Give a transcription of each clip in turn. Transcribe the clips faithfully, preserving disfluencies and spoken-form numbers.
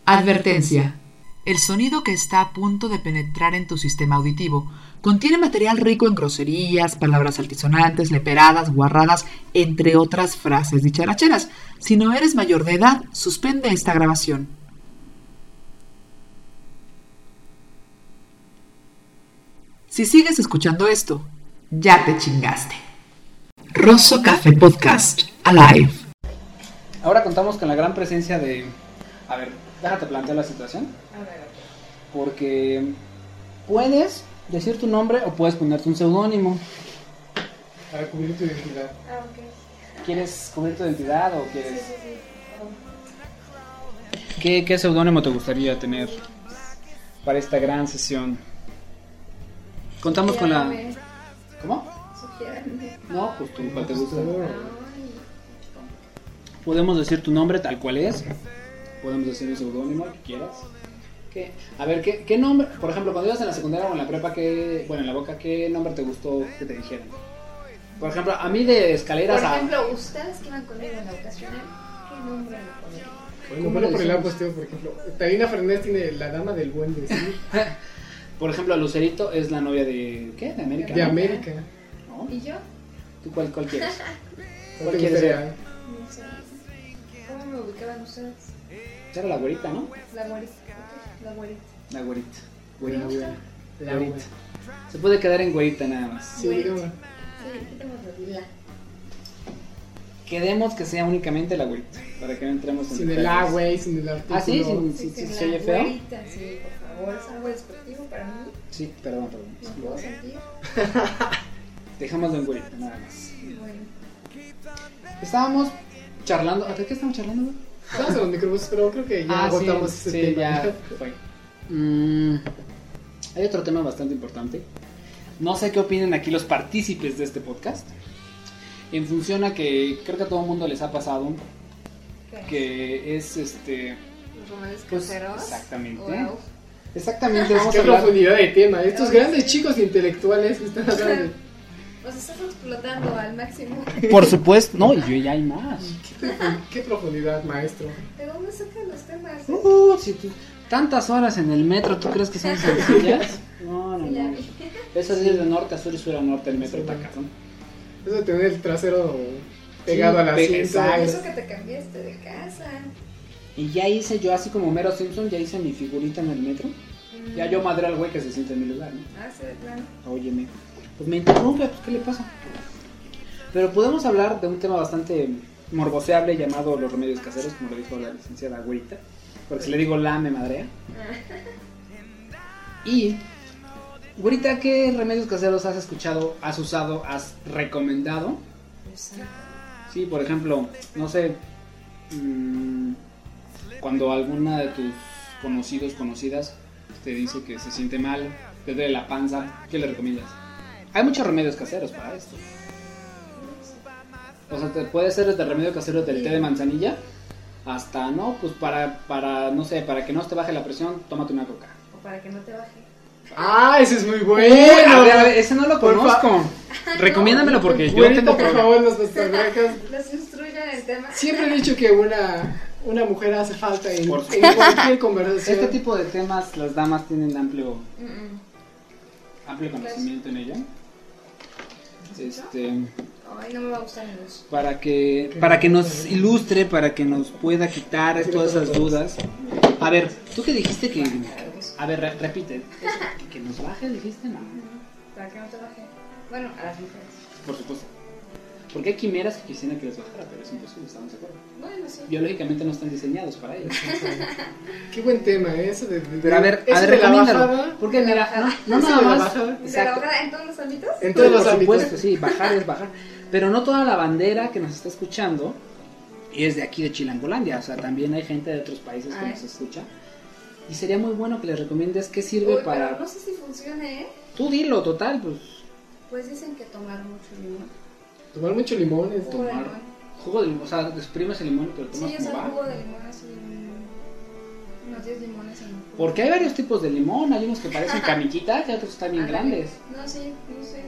Advertencia. El sonido que está a punto de penetrar en tu sistema auditivo contiene material rico en groserías, palabras altisonantes, leperadas, guarradas, entre otras frases dicharacheras. Si no eres mayor de edad, suspende esta grabación. Si sigues escuchando esto, ya te chingaste. Rosso Café Podcast, Alive. Ahora contamos con la gran presencia de... A ver, déjate plantear la situación. A ver. Porque puedes decir tu nombre o puedes ponerte un seudónimo. Para cubrir tu identidad. Ah, ok. ¿Quieres cubrir tu identidad o quieres...? Sí, sí, sí. Oh. ¿Qué, qué seudónimo te gustaría tener para esta gran sesión? Contamos con la... Sugiérame. ¿Cómo? Sugiérame. No, pues tú, ¿cuál te gusta? Ay. Podemos decir tu nombre tal cual es. Podemos decir un seudónimo, el que quieras. ¿Qué? A ver, ¿qué, ¿qué nombre? Por ejemplo, cuando ibas en la secundaria o en la prepa, ¿qué, bueno, en la boca, ¿qué nombre te gustó que te dijeran? Por ejemplo, a mí de escaleras Por a... ejemplo, ustedes que iban conmigo en la vocacional, ¿qué nombre me ponían? Bueno, ¿Cómo bueno, le por el decimos? cuestión, por ejemplo, Tarina Fernández tiene la dama del buen decir. Por ejemplo, Lucerito es la novia de... ¿Qué? De América. De ¿no? América. ¿No? ¿Y yo? ¿Tú cuál, cuál quieres? ¿Cómo ¿Cuál te quieres gustaría? ser? No sé. ¿Cómo me ubicaban ustedes? Era la güerita, ¿no? La güerita. Ok, la güerita. La güerita. La Güerita. güera. La Güerita. güera. Se puede quedar en güerita nada más. Sí, digamos. Sí, quitemos la lila. Quedemos que sea únicamente la güerita, para que no entremos en Sin el detalles. A, güey, sin el artículo. Ah, sí, sin- Sí, sí, sí, sí, la ¿se oye feo? güerita, sí, por favor. Es algo despectivo para mí. Sí, perdón, perdón. No puedo sentir. Dejamos de en güerita, nada más. Bueno. Estábamos charlando. ¿De qué estamos charlando, güey? Estamos en los microbuses, pero creo que ya Ah, sí, agotamos ese sí, tema. ya fue. Mm, hay otro tema bastante importante. No sé qué opinen aquí los partícipes de este podcast. En función a que creo que a todo el mundo les ha pasado ¿Qué? que es este. Los remedios Pues, caseros. exactamente. Wow. Exactamente, vamos a Qué hablar. profundidad de tema. Estos grandes chicos intelectuales que están hablando. Los estás explotando al máximo. Por supuesto, no, y yo ya hay más. ¿Qué, profu- qué profundidad, maestro? ¿De dónde sacan los temas? Uh, si tú- tantas horas en el metro, ¿tú crees que son sencillas? No, no, Sí, ya no. vi. Eso es de norte a sur y sur a norte, el metro está cabrón. Eso de tener el trasero pegado Sí, a la pe- cinta. exacto. Eso que te cambiaste de casa. Y ya hice yo, así como Mero Simpson, ya hice mi figurita en el metro. Mm. Ya yo madré al güey que se siente en mi lugar, ¿no? Ah, sí, de plano. Óyeme, pues me interrumpe, pues ¿qué le pasa? Pero podemos hablar de un tema bastante morboseable llamado los remedios caseros, como lo dijo la licenciada güerita. Porque si le digo la, me madrea. Y, güerita, ¿qué remedios caseros has escuchado, has usado, has recomendado? Sí, por ejemplo, no sé, mmm, cuando alguna de tus conocidos, conocidas, te dice que se siente mal, te duele la panza, ¿qué le recomiendas? Hay muchos remedios caseros para esto. O sea, te puede ser desde remedio casero del té de manzanilla hasta, no, pues para, para, no sé, para que no te baje la presión, tómate una coca. O para que no te baje. Ah, ese es muy Uy, bueno. a ver, a ver, ese no lo Por fa- conozco. Recomiéndamelo porque yo Güerita, tengo por problema. favor, nos nuestras becas. Los instruyan el tema. Siempre he dicho que una, una mujer hace falta en, Por en supuesto. cualquier conversación. Este tipo de temas las damas tienen amplio Mm, mm. amplio conocimiento en ello. Este, Ay, no me va a gustar en eso. para que para que nos ilustre, para que nos pueda quitar todas esas dudas. A ver, tú que dijiste que a ver, re- repite, que, que nos baje, dijiste, no. Para que no te baje. Bueno, a las mujeres. Por supuesto. Porque hay quimeras que quisieran que les bajara, pero es imposible, estamos de acuerdo. Bueno, sí. Biológicamente no están diseñados para ello. Qué buen tema, ¿eh? Eso de, de- Pero a ver, eso a ver, de la recomiéndalo. bajada, Porque mira, no, no Eso nada de la más. bajada. ¿De la Exacto. bajada en todos los ámbitos? en todos los Por ámbitos. supuesto, sí, bajar es bajar. Pero no toda la bandera que nos está escuchando es de aquí de Chilangolandia. O sea, también hay gente de otros países que Ay. nos escucha. Y sería muy bueno que les recomiendes qué sirve Uy, para... pero no sé si funcione, ¿eh? Tú dilo, total, pues... Pues dicen que tomar mucho limón. Tomar mucho limón es Jugo de Tomar limón. jugo de limón, o sea, exprimes el limón, pero tomas Sí, o como sea, va. jugo de limón así. mm, Unos diez limones en un jugo. Porque hay varios tipos de limón, hay unos que parecen camiquitas y otros están bien Ándale. grandes. No, sí, no sé.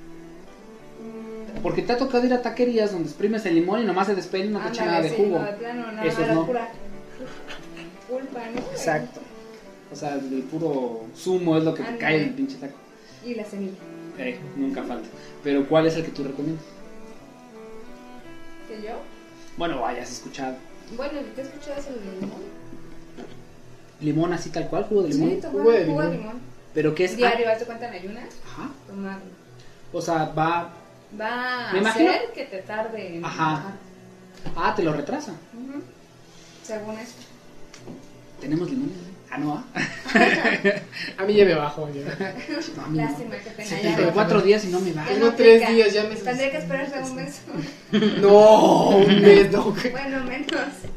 Mm, Porque te ha tocado ir a taquerías donde exprimes el limón y nomás se desprende una ándale, cucharada de sí, jugo. No, de plano, nada Esos más la no. pura pulpa, no Exacto. O sea, el puro zumo es lo que te Ándale. cae en el pinche taco. Y la semilla. Eh, nunca falta. Pero ¿cuál es el que tú recomiendas? ¿Que yo? Bueno, hayas escuchado. Bueno, el que he escuchado es el de limón. Limón así tal cual, jugo de limón. Sí, tomar Jugo de jugo de limón. limón. Pero ¿qué es? Diario, hazte cuenta en ayunas, Ajá. tomarlo. O sea, va... Va a Me hacer imagino- que te tarde en Ajá. bajar. Ah, te lo retrasa. Ujú. Según esto. ¿Tenemos limón? Ah, no, ¿ah? A mí ya me bajó. Ya. No, a mí no. Lástima que tenga Sí, ya. pero cuatro días y no me va. Ya Tengo no tres aplica. días, ya me... Tendría que esperarse un mes. No, un mes, no. Bueno, menos.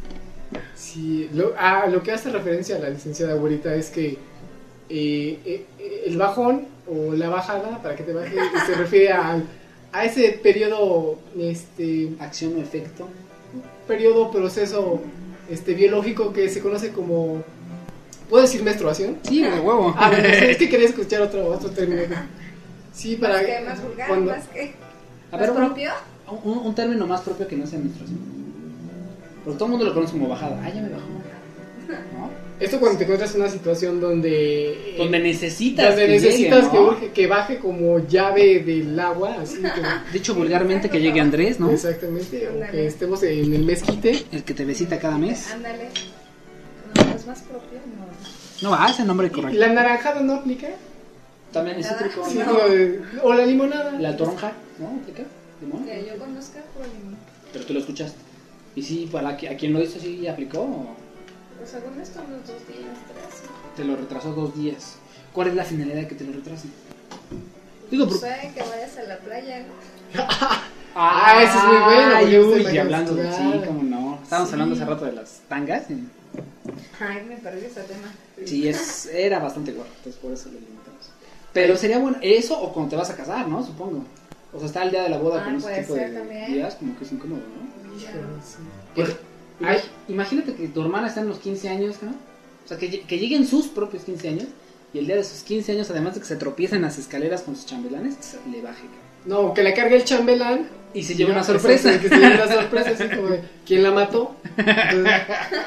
Sí, lo, ah, lo que hace referencia a la licenciada Güerita es que eh, eh, el bajón o la bajada, para que te baje, se refiere a, a ese periodo, este, Acción o efecto. periodo, proceso este, biológico que se conoce como, ¿puedo decir menstruación? Sí, de huevo. Ah, bueno, es que quería escuchar otro, otro término. Sí, para Más que más vulgar, cuando- más que A más ver, bueno, propio. un, un término más propio que no sea menstruación. Porque todo el mundo lo conoce como bajada. Ah, ya me bajó. ¿No? esto cuando te encuentras en una situación donde... Donde necesitas donde que necesitas llegue, que, ¿no? urge- que baje como llave del agua, así que... Dicho vulgarmente, que llegue Andrés, ¿no? Exactamente, o Ándale. que estemos en el mezquite. El que te visita cada mes. Ándale. No, es más propio, no. No, ah, ese nombre ¿Y correcto. la naranjada no aplica? También es cítrico. Sí, No. o, eh, o la limonada. La toronja, ¿no? ¿Aplica? ¿Limón? Que yo conozca por limón. Pero tú lo escuchaste. ¿Y sí, para qui- a quien lo hizo, sí aplicó? ¿O Pues según esto, unos dos días, tres. te lo retrasó dos días? ¿Cuál es la finalidad de que te lo retrasen? Digo, No por... sé, que vayas a la playa, ¿no? Ah, ese es muy bueno, Ay, porque uy, usted y va a hablando de... Sí, estudiar. cómo no. Estábamos Sí. hablando hace rato de las tangas. y- Ay, me perdí ese tema. Sí, es, era bastante guapo, entonces por eso lo limitamos. Pero sería bueno eso o cuando te vas a casar, ¿no? Supongo. O sea, está el día de la boda Ah, con ese puede tipo ser de también. días, como que es incómodo, ¿no? Híjole, sí. Porque, Ay. imag- imagínate que tu hermana está en los quince años, ¿no? O sea, que, lle- que lleguen sus propios quince años y el día de sus quince años, además de que se tropiecen en las escaleras con sus chambelanes, le baje. No, que la cargue el chambelán. Y se lleva una Exacto, sorpresa. Que se lleve una sorpresa, así como de, ¿quién la mató? Entonces,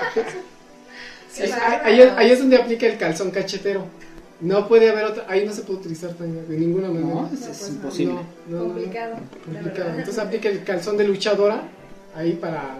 sí, Qué ahí, bárbaro. ahí es- ahí es donde aplica el calzón cachetero. No puede haber otra, ahí no se puede utilizar tanga, de ninguna manera. No, es, No, es pues no. imposible. No, no, no, no. Complicado. de Complicado. verdad. Entonces aplica el calzón de luchadora ahí para...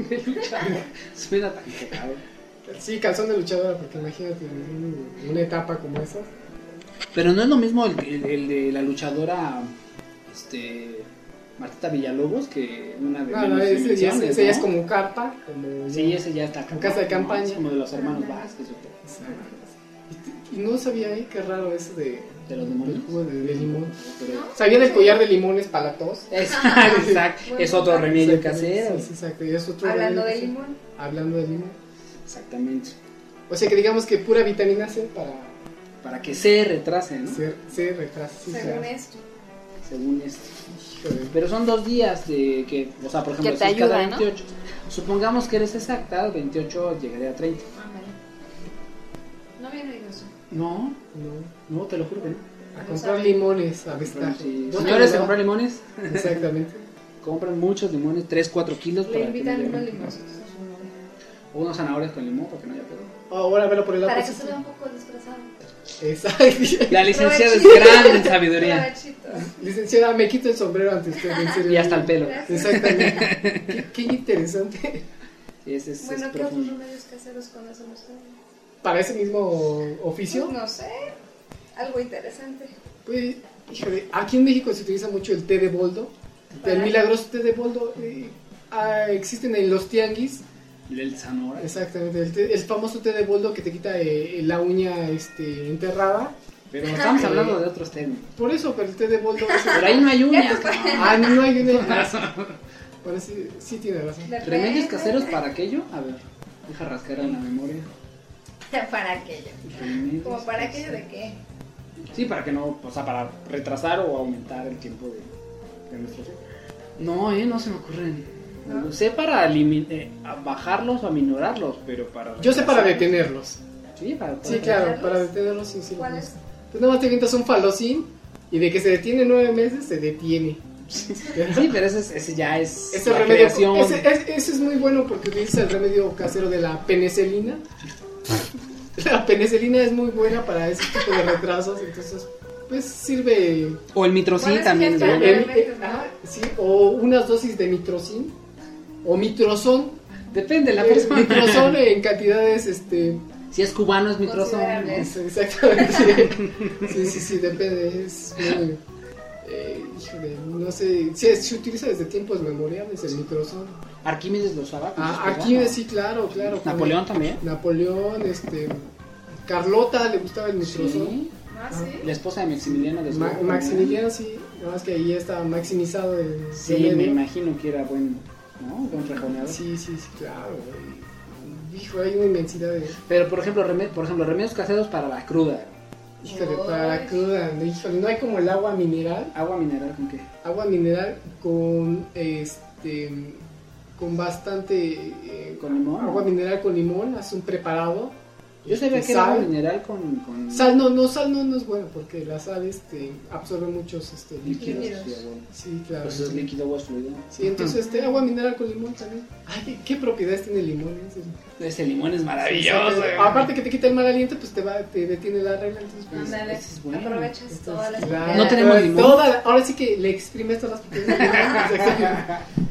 Suena tan cagado. Sí, calzón de luchadora, porque imagínate en una etapa como esa. Pero no es lo mismo el, el- el de la luchadora este, Martita Villalobos que una de No, no, menos ese, ya es, dimensiones, ese ya es ¿no? como carpa. Como Sí, ese ya está En casa de ¿no? campaña. Es como de los hermanos Ándale. Vázquez. o todo. Exacto. Y, y no sabía, ¿eh? Qué raro eso de, ¿De los demonios? del jugo de, de limón. Pero- ¿Sabían el collar de limones para la tos? Exacto, exacto. Bueno, Es otro remedio Exactamente, casero. Sí, sí, exacto. Y es otro Hablando de remedio limón. casero. Hablando de limón. Exactamente. O sea que digamos que pura vitamina C para Para que se retrase, ¿no? ser, ser retraso. Sí, Según claro. esto. Según esto. Híjole. Pero son dos días de que, o sea, por ejemplo, Que te si es cada ayuda, ¿no? veintiocho. Supongamos que eres exacta, veintiocho llegaré a treinta. Ándale. No había oído eso. No, No. no, te lo juro que no. A No comprar sabía. limones, a vestar. Sí. ¿Dónde Señores, me a va? comprar limones, Exactamente. compran muchos limones, tres, cuatro kilos Le para que invitan no unos lleguen. limoncitos a su novia. O unas zanahorias con limón para que no haya pedo. Ahora velo por el lado Para que se positivo. vea un poco disfrazado. Exacto. La licenciada es Provechito. grande en sabiduría. Provechito. Licenciada, me quito el sombrero ante usted. En serio. Y hasta el pelo. Gracias. Exactamente. Qué, qué interesante. Sí, ese es, Bueno, es ¿qué otros profundo. remedios caseros conocen ustedes? Para ese mismo oficio, Pues no sé. Algo interesante. pues, híjole, aquí en México se utiliza mucho el té de boldo. El Para- milagroso té de boldo. eh, ah, existen en los tianguis. El zanahoria. Exactamente. El, té- el famoso té de boldo que te quita eh, la uña este, enterrada. Pero estamos hablando de otros términos. Por eso, pero el té de boldo. es- Pero ahí no hay uñas. Ah, no hay una. Bueno, sí, sí tiene razón. Depende. ¿Remedios caseros para aquello? A ver, deja rascar en la memoria. Para aquello. Remedios ¿Como para aquello caseros. de qué? Sí, para que no, o sea, para retrasar o aumentar el tiempo de, de menstruación. No, eh, no se me ocurren. ¿No? Sé para elimi- eh, a bajarlos o aminorarlos, pero para... Yo sé para retrasar- detenerlos. Sí, para... Sí, claro, para detenerlos, sí, sí. ¿Cuál es? Pues nada más te avientas un falocín y de que se detiene nueve meses, se detiene. Sí, pero ese, es- ese ya es Ese la remedio, creación. ese, es- ese es muy bueno porque utiliza el remedio casero de la penicilina. la penicilina es muy buena para ese tipo de retrasos, entonces pues sirve. O el mitrocin Bueno, también. sí, ¿no? es El- para- eh, ajá, sí, o unas dosis de mitrocin o mitrozón. Depende de la Eh, persona. mitrozón en cantidades este Si es cubano es mitrozón. Considerables. es- exactamente. Sí, sí, sí, depende. Es muy, eh, híjole, no sé, sí, se utiliza desde tiempos memoriales el mitrozón. Arquímedes lo usaba. con sus Ah, cosas, aquí ¿no? sí, claro, claro. Napoleón también. Napoleón, este, Carlota le gustaba el mitrozón. Sí. Ah, sí. La esposa de Maximiliano de Ma- Habsburgo, Maximiliano sí, nada más que ahí ya estaba maximizado el Sí, remedio. me imagino que era buen, ¿no? Buen rejoneador. Sí, sí, sí, claro. y- Hijo, hay una inmensidad de. Pero por ejemplo, reme- por ejemplo, remedios caseros para la cruda. Híjole, para la cruda, híjole, no hay como el agua mineral. Agua mineral con qué? Agua mineral con este. Con bastante. eh, ¿Con limón? Agua mineral con limón, hace un preparado. Yo sabía este, que era agua sal. mineral con, con Sal no, no, sal no, no es bueno porque la sal este, absorbe muchos este, líquidos. líquidos. Sí, bueno. Sí, claro. Pues es líquido o es fluido. Sí, entonces este, agua mineral con limón también. Ay, ¿qué, qué propiedades tiene el limón? Ese? Ese limón es Sí, maravilloso. sí, aparte que te quita el mal aliento, pues te va, te detiene la regla, entonces pues. Ándale, ese es bueno. aprovechas entonces, todas las claro, propiedades. No tenemos toda- limón. toda la- ahora sí que le exprimes todas las propiedades del limón, exactamente.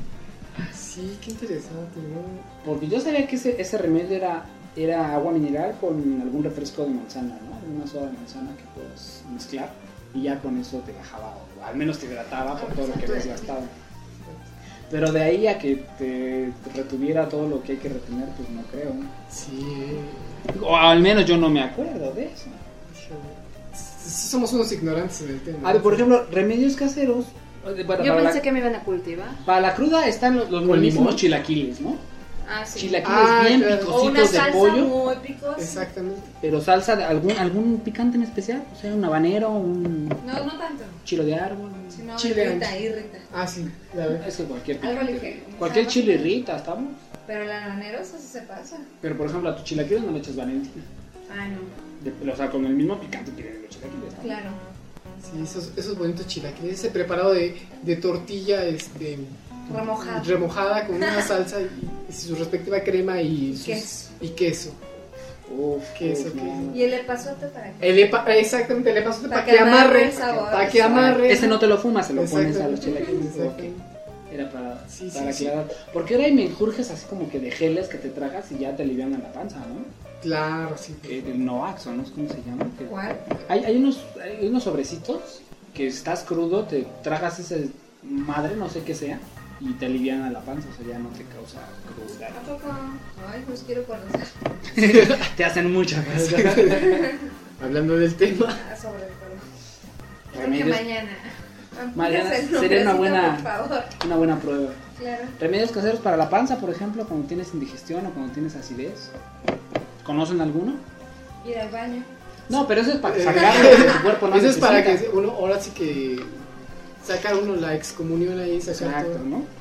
Sí, qué interesante, ¿no? Porque yo sabía que ese, ese remedio era, era agua mineral con algún refresco de manzana, ¿no? Alguna soda de manzana que puedes mezclar y ya con eso te bajaba, o al menos te hidrataba por todo lo que habías gastado. Pero de ahí a que te retuviera todo lo que hay que retener, pues no creo. ¿no? Sí, O al menos yo no me acuerdo de eso. híjole. Sí, somos unos ignorantes en el tema. A ver, por ejemplo, remedios caseros. eh, Bueno, Yo para, pensé la, que me iban a cultivar. para la cruda están los, los ¿Con buenísimos limón? chilaquiles, ¿no? Ah, sí. Chilaquiles Ah, bien claro. O picositos una de salsa pollo. muy picosa. Exactamente. Pero salsa de algún algún picante en especial, o sea, un habanero, un No, no tanto. chilo de árbol. Sino Chile irrita, ancho. irrita. Ah, sí, la verdad. Es que cualquier Algo picante. ligero. Cualquier Ajá. chile irrita, ¿estamos? Pero el habanero, eso sí se pasa. Pero por ejemplo, a tu chilaquiles no le echas valentina. Ay, no. De- o sea, con el mismo picante que tienen los chilaquiles. ¿no? Claro. Sí, esos, esos bonitos chilaquiles, ese preparado de, de tortilla este, Remojado. remojada con una salsa y, y su respectiva crema y, sus- Queso. y queso. Uf, Queso, uf, queso. no. Y el epazote para qué. El epa- exactamente, el epazote para, Para que que amarre amarre, el sabor. para que amarre. Ese no te lo fumas, se lo pones a los Exactamente, chilaquiles. exactamente. Ok. Era para, Sí, sí, para sí. aclarar. Porque ahora hay menjurjes así como que de geles que te tragas y ya te alivian la panza, ¿no? Claro, sí. Eh, El Noax, ¿o no? ¿Cómo se llama? Que- ¿Cuál? Hay, hay, unos, hay unos sobrecitos que estás crudo, te tragas ese madre, no sé qué sea, y te alivian la panza, o sea, ya no te causa ¿A cruda. poco? Ay, pues quiero conocer. Te hacen muchas cosas. Hablando del tema. Ah, sobre todo. Creo que Remedios- mañana. Mañana Apuntas el sería una nombrecito, buena- Por favor. Una buena prueba. Claro. Remedios caseros para la panza, por ejemplo, cuando tienes indigestión o cuando tienes acidez. ¿Conocen alguno? Ir al baño. No, pero eso es para Eh, sacarlo de tu cuerpo, no Eso es para que necesita. uno, ahora sí que saca uno la excomunión ahí, sacar Exacto, todo. ¿no?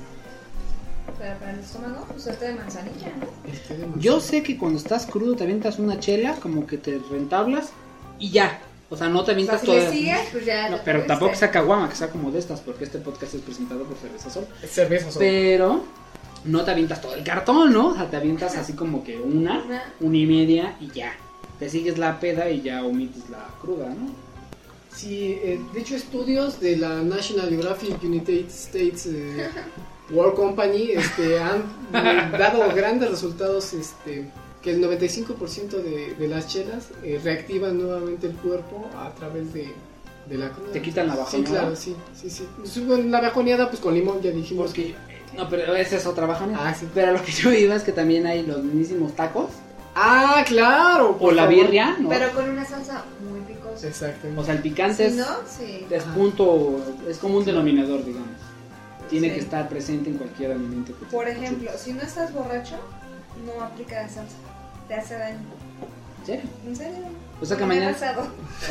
Pero para el estómago, pues té de manzanilla, ¿no? El té de manzana. Yo sé que cuando estás crudo te avientas una chela, como que te rentablas y ya. O sea, no te O sea, avientas si toda. le sigues, pues ya. No, te pero fuiste. tampoco sea caguama, que sea como de estas, porque este podcast es presentado por Cerveza Sol. Cerveza solo. Pero no te avientas todo el cartón, ¿no? O sea, te avientas así como que una, Una. una y media y ya. Te sigues la peda y ya omites la cruda, ¿no? Sí, eh, de hecho estudios de la National Geographic United States eh, World Company este, han eh, dado grandes resultados, este, que el noventa y cinco por ciento de, de las chelas eh, reactivan nuevamente el cuerpo a través de, de la cruda. Te quitan la Sí, bajoneada. claro, sí, sí, sí. Sí, bueno, la bajoneada pues con limón ya dijimos. Porque, no, pero esa es otra bajoneada. Ah, sí. Pero lo que yo iba es que también hay los mismísimos tacos Ah, claro. o por la favor. birria, ¿no? Pero con una salsa muy picosa. Exactamente. O sea, el picante Si es, no, sí. es punto, es como un denominador, digamos. Tiene Sí. que estar presente en cualquier alimento que te Por te ejemplo, chupas. si no estás borracho, no aplica la salsa. Te hace daño. ¿En serio? ¿En serio? O sea que Me ha mañana, pasado.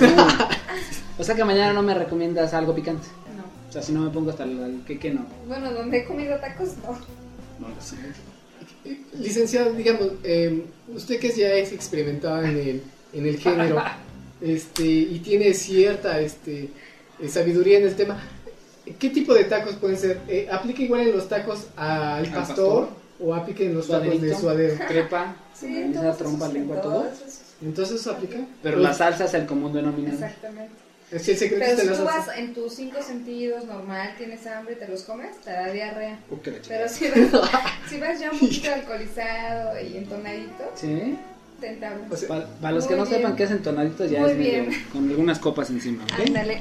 o sea que mañana no me recomiendas algo picante. No. O sea, si no me pongo hasta el que que no. Bueno, donde he comido tacos, no. No lo sé. Licenciado, digamos, eh, usted que ya es experimentada en el, en el género este, y tiene cierta este, eh, sabiduría en el tema, ¿qué tipo de tacos pueden ser? Eh, ¿Aplica igual en los tacos al ¿Al pastor? pastor? o aplica en los tacos de Suaderito. suadero. Trepa, Sí, mayonesa, todos trompa, esos- lengua, todos todo. esos. Entonces eso aplica. Pero Pues, la salsa es el común denominador. Exactamente. es que el secreto Pero está en si la tú salsa. vas en tus cinco sentidos normal, tienes hambre y te los comes, te da diarrea. Uh, qué la chingada. Pero si vas, si vas ya un poquito alcoholizado y entonadito, Sí. te entablas. O sea, Pa- para los que Muy no bien. sepan qué es entonadito, ya Muy es medio, bien. con algunas copas encima, ¿ok? Ándale.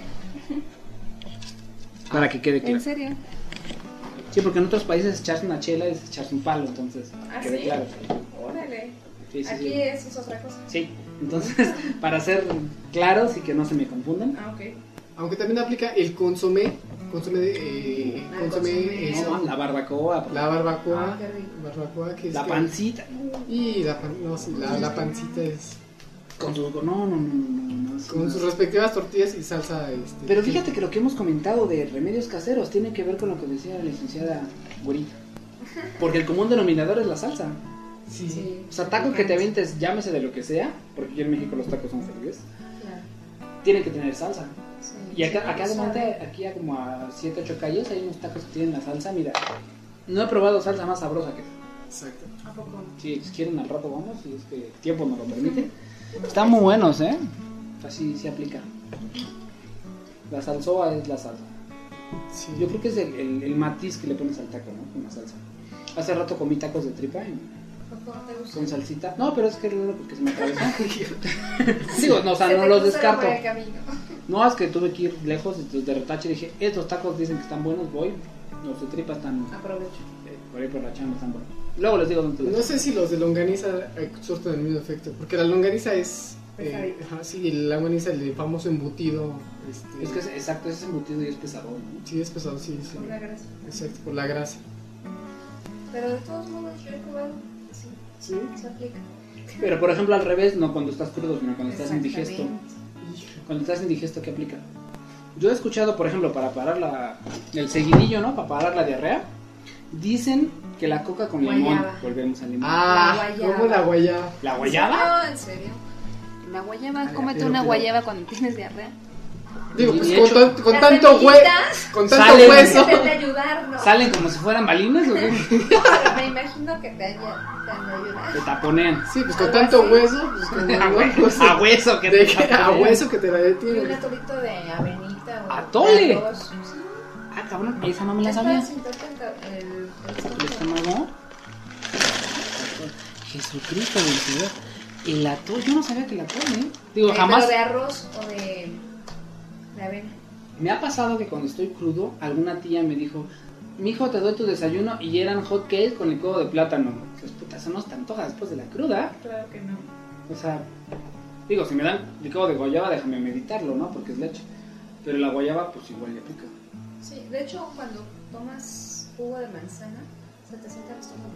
Para que quede claro. ¿En serio? Sí, porque en otros países echarse una chela es echarse un palo, entonces, ¿Ah, quede sí? claro. Órale. Sí, sí, Aquí sí. eso es otra cosa. Sí, entonces, para ser claros y que no se me confundan, Ah, ok. Aunque también aplica el consomé. Consomé, de, eh, Ah, consomé, consomé. es no, la barbacoa, la barbacoa. Ah, qué rico. barbacoa que es la que- pancita, Y la, pan- no, sí, la, la pancita es con sus... No, no, no, no, no, no, con no. sus respectivas tortillas y salsa. Este, Pero fíjate que lo que hemos comentado de remedios caseros tiene que ver con lo que decía la licenciada Güerita. Porque el común denominador es la salsa. Sí, Sí. O sea, tacos que te avientes, llámese de lo que sea, porque aquí en México los tacos son felices, Claro. tienen que tener salsa. Sí. Y acá, acá Sí, adelante, sabe. aquí a como a siete, ocho calles, hay unos tacos que tienen la salsa. Mira, no he probado salsa más sabrosa que esa. exacto. ¿A poco? Si quieren al rato vamos, si es que el tiempo nos lo permite. Están muy buenos, ¿eh? Así se aplica. La salsoa es la salsa. Sí. Yo creo que es el, el, el matiz que le pones al taco, ¿no? Con la salsa. Hace rato comí tacos de tripa y- ¿A poco te gusta? con salsita. No, pero es que es raro porque se me atravesó. Digo, no, o sea, Se no te los cruzaron descarto. por el camino. No, es que tuve que ir lejos y de retache dije, estos tacos dicen que están buenos, voy. Los de tripa están Aprovecho. eh, por ahí por la chamba, están buenos. Luego les digo dónde los No sé si los de longaniza eh, surten el mismo efecto, porque la longaniza es... Eh, Pesadito. ajá, sí, la longaniza, el famoso embutido. Este, Es que es, exacto, ese embutido y es pesado, ¿no? Sí, es pesado, sí, sí. Por la grasa. Exacto, por la grasa. Pero de todos modos, yo he probado. Sí, Sí. se aplica. Pero por ejemplo al revés, no cuando estás crudo, sino cuando estás indigesto. Exactamente. Cuando estás indigesto, ¿qué aplica? Yo he escuchado, por ejemplo, para parar la, el seguidillo, ¿no? Para parar la diarrea, dicen que la coca con limón, Guayaba. volvemos al limón. Ah, La guayaba. ¿cómo la guayaba? ¿La guayaba? No, ¿en serio? La guayaba, Ay, cómete pero- una pero- guayaba cuando tienes diarrea. Digo, Y pues de con, hecho- tan- con Las tanto hue semillitas con tanto salen- hueso. Deben de ayudar, ¿no? ¿Salen como si fueran balines o qué? Pero me imagino que te haya, te han de ayudar. Te taponean. Sí, pues con Algo tanto así. hueso, pues como A, no, hue- pues, a hueso que de te que- a taponean. hueso que te la Y un detiene. atolito de avenita o ¡Atole! de arroz. Sí. Ah, cabrón, esa no me la Es sabía. para desinfectar el, el, ¿El el estómago? Jesucristo del Señor. El atole, yo no sabía que el atole, ¿eh? Digo, Eh, jamás. Pero de arroz o de, de avena. Me ha pasado que cuando estoy crudo, alguna tía me dijo, mijo, te doy tu desayuno, y eran hot cakes con el codo de plátano. Pues puta, eso no se te antoja después de la cruda. Claro que no. O sea, digo, si me dan licuado de guayaba, déjame meditarlo, ¿no? Porque es leche. Pero la guayaba, pues igual le pica. Sí, de hecho, cuando tomas jugo de manzana, se te sienta el estómago.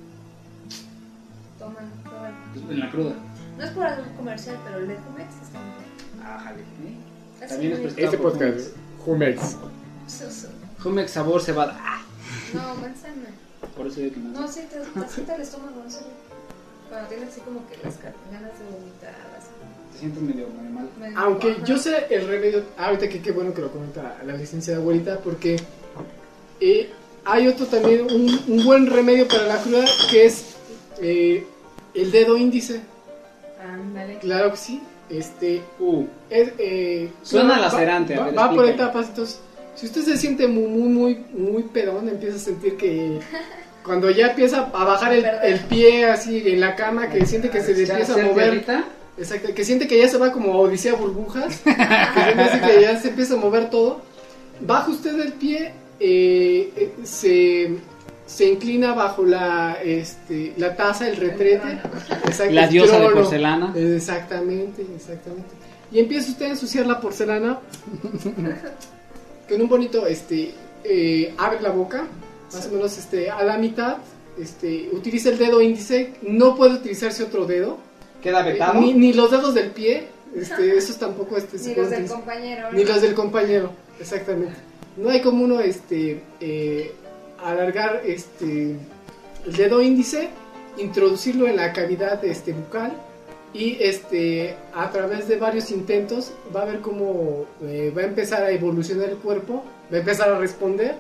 Toma, pruébalo. Pues, en la cruda. No es por algo comercial, pero el de Jumex está muy bueno. Ah, jale. ¿eh? Es También es muy prestado Este por podcast, Jumex. rico. Su- su- Jumex sabor cebada. Ah, No, manzana. por eso digo que no. No, sí, te, te sienta el estómago, en serio. Cuando tienes así como que las ga- ganas de vomitar, así. Te sientes medio medio mal. Me- Aunque Ajá. yo sé el remedio, ah, ahorita que qué bueno que lo comenta la licenciada abuelita, porque eh, hay otro también, un, un buen remedio para la cruda, que es eh, el dedo índice. Ándale. Claro que sí. Este, Uh, es, eh, Suena va- lacerante, a Va, ver, va por explícame. etapas, entonces, si usted se siente muy, muy, muy, muy pedón, empieza a sentir que cuando ya empieza a bajar el, el pie así en la cama, que siente que se le ¿ya empieza a hacer mover. diarrita? Exacto, que siente que ya se va como Odisea Burbujas, que siente que ya se empieza a mover todo. Baja usted el pie, eh, eh, se, se inclina bajo la, este, la taza, el retrete. Exacto, La el diosa de trono. porcelana. Exactamente, exactamente. Y empieza usted a ensuciar la porcelana con un bonito, este, eh, abre la boca, más o menos este, a la mitad, este, utiliza el dedo índice, no puede utilizarse otro dedo. ¿Queda vetado? Ni, ni los dedos del pie, este, esos tampoco este, se Ni pueden los del utilizar. compañero. ¿no? Ni los del compañero, exactamente. No hay como uno este, eh, alargar este, el dedo índice, introducirlo en la cavidad este, bucal y este, a través de varios intentos va a ver cómo eh, va a empezar a evolucionar el cuerpo, va a empezar a responder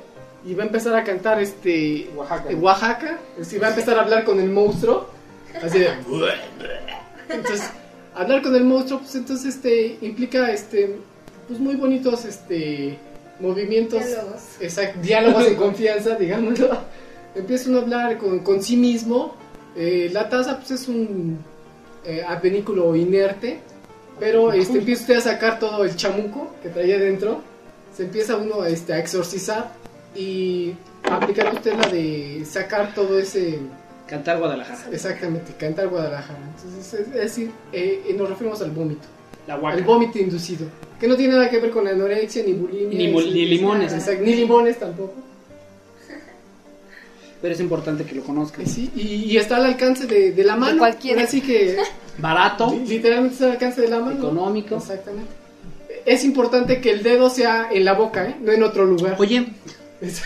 y va a empezar a cantar este Oaxaca. eh, Oaxaca, es decir, va a empezar a hablar con el monstruo, así de entonces, hablar con el monstruo, pues entonces este implica este pues muy bonitos este movimientos, Diálogos. exacto, diálogos de confianza, digámoslo. Empieza uno a hablar con, con sí mismo. Eh, la taza pues es un eh, advenículo inerte, pero este, empieza usted a sacar todo el chamuco que traía dentro, se empieza uno este, a exorcizar y a aplicar usted la de sacar todo ese, Cantar Guadalajara. exactamente, cantar Guadalajara. Entonces es, es decir, eh, eh, nos referimos al vómito, La al Huaca. vómito inducido, que no tiene nada que ver con la anorexia ni bulimia, Ni mol- es- ni es- limones. exacto, ni limones tampoco. Pero es importante que lo conozcan. Eh, sí, y, y está al alcance de, de la mano, cualquiera. así que Barato, li- literalmente está al alcance de la mano. económico. Exactamente. Es importante que el dedo sea en la boca, ¿eh? No en otro lugar. Oye, Eso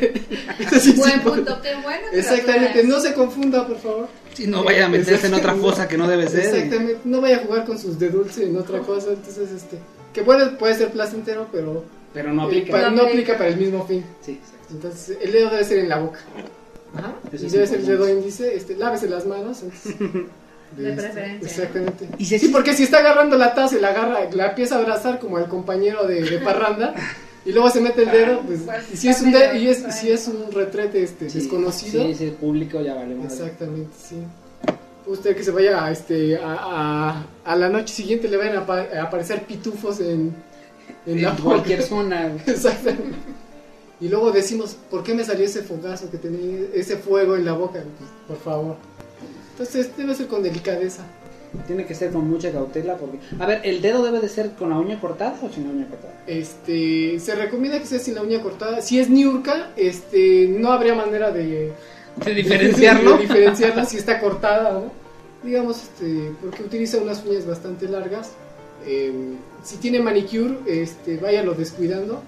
sí es Buen importante. punto, qué bueno. que lo Exactamente, aclaras. no se confunda, por favor. si no vaya a meterse en otra fosa que no debe ser. Exactamente, no vaya a jugar con sus de dulce en otra cosa, entonces este, que puede, puede ser placentero, pero Pero no eh, aplica. pa- No no aplica. aplica para el mismo fin. Sí, exacto. Entonces, el dedo debe ser en la boca. Ajá. Eso Y es debe ser el importante. dedo índice, este, lávese las manos. entonces, De este, preferencia. Exactamente. Y se- Sí, porque si está agarrando la taza y la agarra, la empieza a abrazar como al compañero de, de parranda y luego se mete el dedo, pues, y si es un de- y es, y si es un retrete este Sí, desconocido, Sí, ese público ya vale más. exactamente, sí. Usted que se vaya a, este a, a, a la noche siguiente le vayan a, apa- a aparecer pitufos en, en En la cualquier boca. zona. Exactamente. Y luego decimos, ¿por qué me salió ese fogazo que tenía, ese fuego en la boca? Pues, por favor. Entonces debe ser con delicadeza. Tiene que ser con mucha cautela porque... A ver, ¿el dedo debe de ser con la uña cortada o sin la uña cortada? Este, se recomienda que sea sin la uña cortada. Si es niurka, este, no habría manera de, ¿De diferenciarlo? de diferenciarla si está cortada, ¿no? Digamos, este, porque utiliza unas uñas bastante largas. Eh, si tiene manicure, este, váyalo descuidando.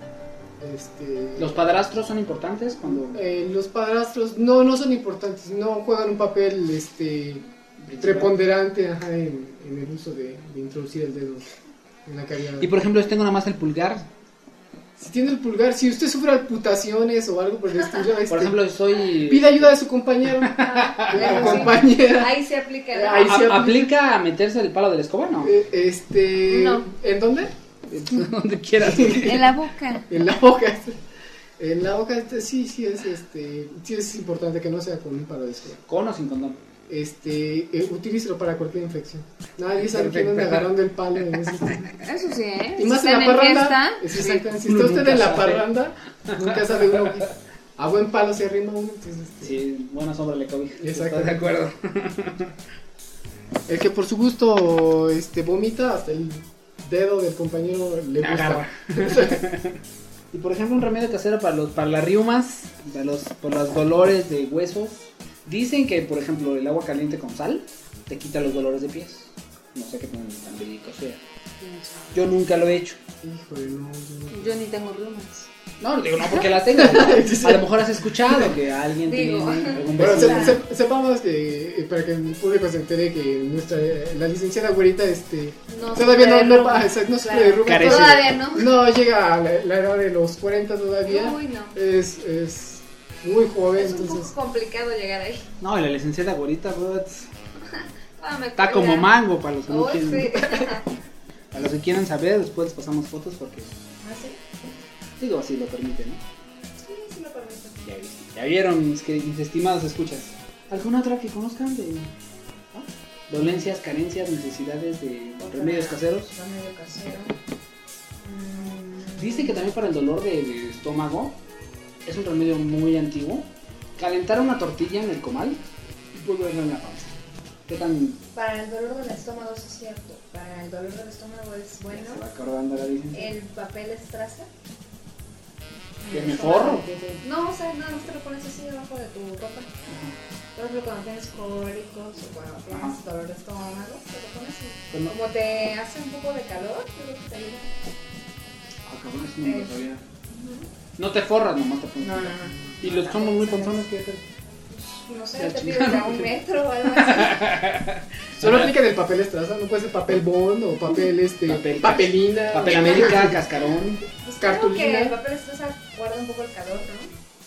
Este, ¿Los padrastros son importantes cuando... eh, los padrastros no, no son importantes, no juegan un papel este, preponderante ajá, en, en el uso de, de introducir el dedo en la cavidad. Y por ejemplo, si tengo nada más el pulgar. Si tiene el pulgar, si usted sufre amputaciones o algo por el estilo, este, Por ejemplo, soy... pida ayuda de su compañero Ah, de la eso sí. compañera. Ahí se aplica. ¿no? Ahí sí ¿A- aplica. ¿Aplica a meterse el palo de la escoba? No. Eh, Este, No. ¿en dónde? Donde quieras. En la boca. En la boca. este, En la boca, este, sí, sí es, este, sí es importante que no sea con un palo de escoba. ¿Con o sin condón? Este, eh, utilícelo para cualquier infección. Nadie sabe quién anda Perfecto. agarrando el palo en ese Eso sí, ¿eh? Y más Si en la están parranda. fiesta, es sí. exactamente, si Uno está usted nunca en la sabe. parranda, nunca sabe uno que a buen palo se arrima uno. Entonces, este, Sí, buena sombra le cobija. Exacto. ¿Estás de acuerdo? el que por su gusto este, vomita, hasta el dedo del compañero le gusta. Agarra. Y por ejemplo, un remedio casero para los para las riumas, para los, por los dolores de huesos. Dicen que, por ejemplo, el agua caliente con sal te quita los dolores de pies. No sé qué tan, tan verídico sea. Yo nunca lo he hecho. Híjole, no, yo no. Yo ni tengo reumas. No, digo, no porque la tenga. A lo mejor has escuchado que alguien Digo. tiene algún Bueno, vecino. se- se- sepamos que, eh, para que el público se entere que nuestra, la licenciada güerita este, No todavía sufre no, de no, reumas, pa- no sufre claro. de reumas, Carece. Todavía no. no llega a la, la edad de los cuarenta todavía. Uy, no. Es, es muy joven, Es un entonces... poco complicado llegar ahí. No, y la licenciada güerita, bro, Ah, me está cuelga. como mango para los que no Uy, quieren. sí. Para los que quieran saber, después les pasamos fotos porque, ¿Ah, sí? digo, así lo permite, ¿no? Sí, sí lo permito. Ya, vi- ya vieron, mis, queridos- mis estimados escuchas. ¿Alguna otra que conozcan de ¿no? dolencias, carencias, necesidades de Otra. remedios caseros? Remedio casero. Mm, Dice que también para el dolor de, de estómago es un remedio muy antiguo. Calentar una tortilla en el comal y volverla en la panza. ¿Qué tan Para el dolor del estómago, eso es cierto. Para el dolor del estómago es bueno. se va acordando la licencia? El papel estraza. ¿Que me forro? No, o sea, nada más te lo pones así debajo de tu ropa. Por ejemplo, cuando tienes cólicos o cuando tienes Ajá. dolor de estómago, te lo pones y Cuando- como te hace un poco de calor, yo creo que te ayuda. Ah, cabrón, eso no me lo sabía. No te forras, nomás te pones. No, no, no. Y los que somos muy panzones, ¿qué hacer? No sé, La te chingada. pides a un metro o algo así. Solo aplica el papel estraza, no puede ser papel bond o papel este Papel- papelina. Papel América, cascarón. Pues creo Cartulina. que el papel estraza guarda un poco el calor, ¿no?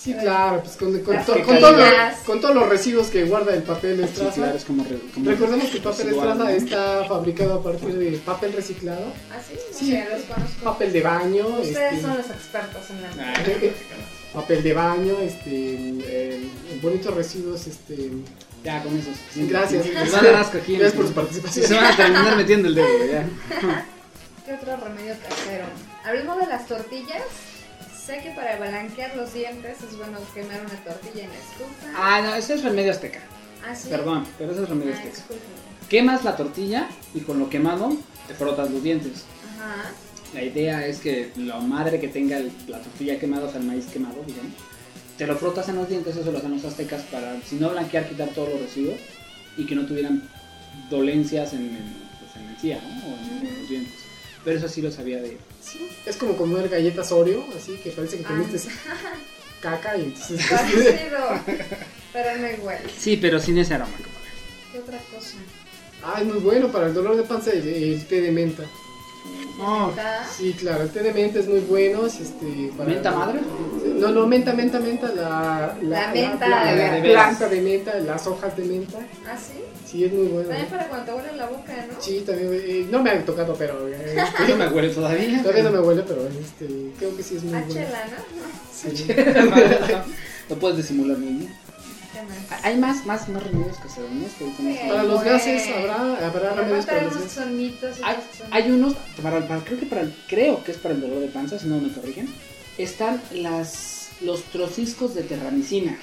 Sí, claro, pues con, con, Las to- con, tortillas. todo lo- con todos los residuos que guarda el papel Sí, Estraza. claro, es como... re- como Recordemos que el papel residual, Estraza ¿no? está fabricado a partir de papel reciclado, ¿Ah, sí? Sí. Sí, los conozco. papel de baño, Ustedes este, son los expertos en la... Ah, papel de baño, este, eh, bonitos residuos, este. ya, con esos. Sí, Gracias. sí. Les van a dar asco aquí. Gracias por su Sí, participación. se van a terminar metiendo el dedo, ya. ¿Qué otro remedio casero? Hablemos de las tortillas. Sé que para blanquear los dientes es bueno quemar una tortilla en la estufa. Ah, no, ese es remedio azteca. Ah, sí. Perdón, pero ese es remedio Ah, azteca. discúlpeme. Quemas la tortilla y con lo quemado te frotas los dientes. Ajá. La idea es que la madre que tenga el- la tortilla quemada, o sea, el maíz quemado, digamos, te lo frotas en los dientes, eso lo hacen los aztecas para, si no blanquear, quitar todos los residuos y que no tuvieran dolencias en, en, pues, en la encía, ¿no? O en Ujú. los dientes. Pero eso sí lo sabía de... Sí, es como comer galletas Oreo, así que parece que Ah. comiste caca y entonces. Parecido, pero no igual. Sí, pero sin ese aroma, compadre. ¿Qué otra cosa? Ah, es muy bueno para el dolor de panza el, el té de menta. Oh, ¿Está? Sí, claro, el té de menta es muy bueno. Este, para- ¿Menta madre? No, no, menta, menta, menta, la, La menta, la, de la veras. planta de menta, las hojas de menta. ¿Ah, sí? Sí, es muy bueno. También para cuando te huele la boca, ¿no? Sí, también, eh, no me ha tocado, pero eh, No me acuerdo todavía. todavía no me huele, pero este, creo que sí es muy Ah, bueno. chela, ¿no? Sí. No puedes disimular muy bien. ¿Qué más? Hay más, más, más remedios caserones que ahorita no sé. Para los Bueno. gases habrá, habrá remedios para los unos gases. son mitos y Hay, otros son... hay unos, para, para- creo que para el, creo que es para el dolor de panza, si no me corrigen, están las, los trociscos de terramicina.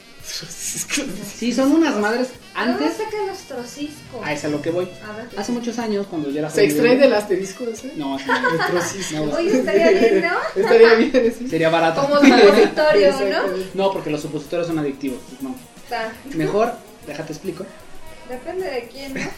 Sí, son unas madres Antes... antes. ¿Dónde sacan los trociscos? Ah, es a lo que voy. A ver. Hace muchos años, cuando yo era ¿Se joven, extrae del asterisco ese? No, así no. El trocisco. No, Oye, estaría bien, ¿no? Estaría bien ese. sería barato. Como supositorio, ¿no? Exacto. No, porque los supositorios son adictivos. pues no. Está. Mejor, déjate explico. Depende de quién, ¿no?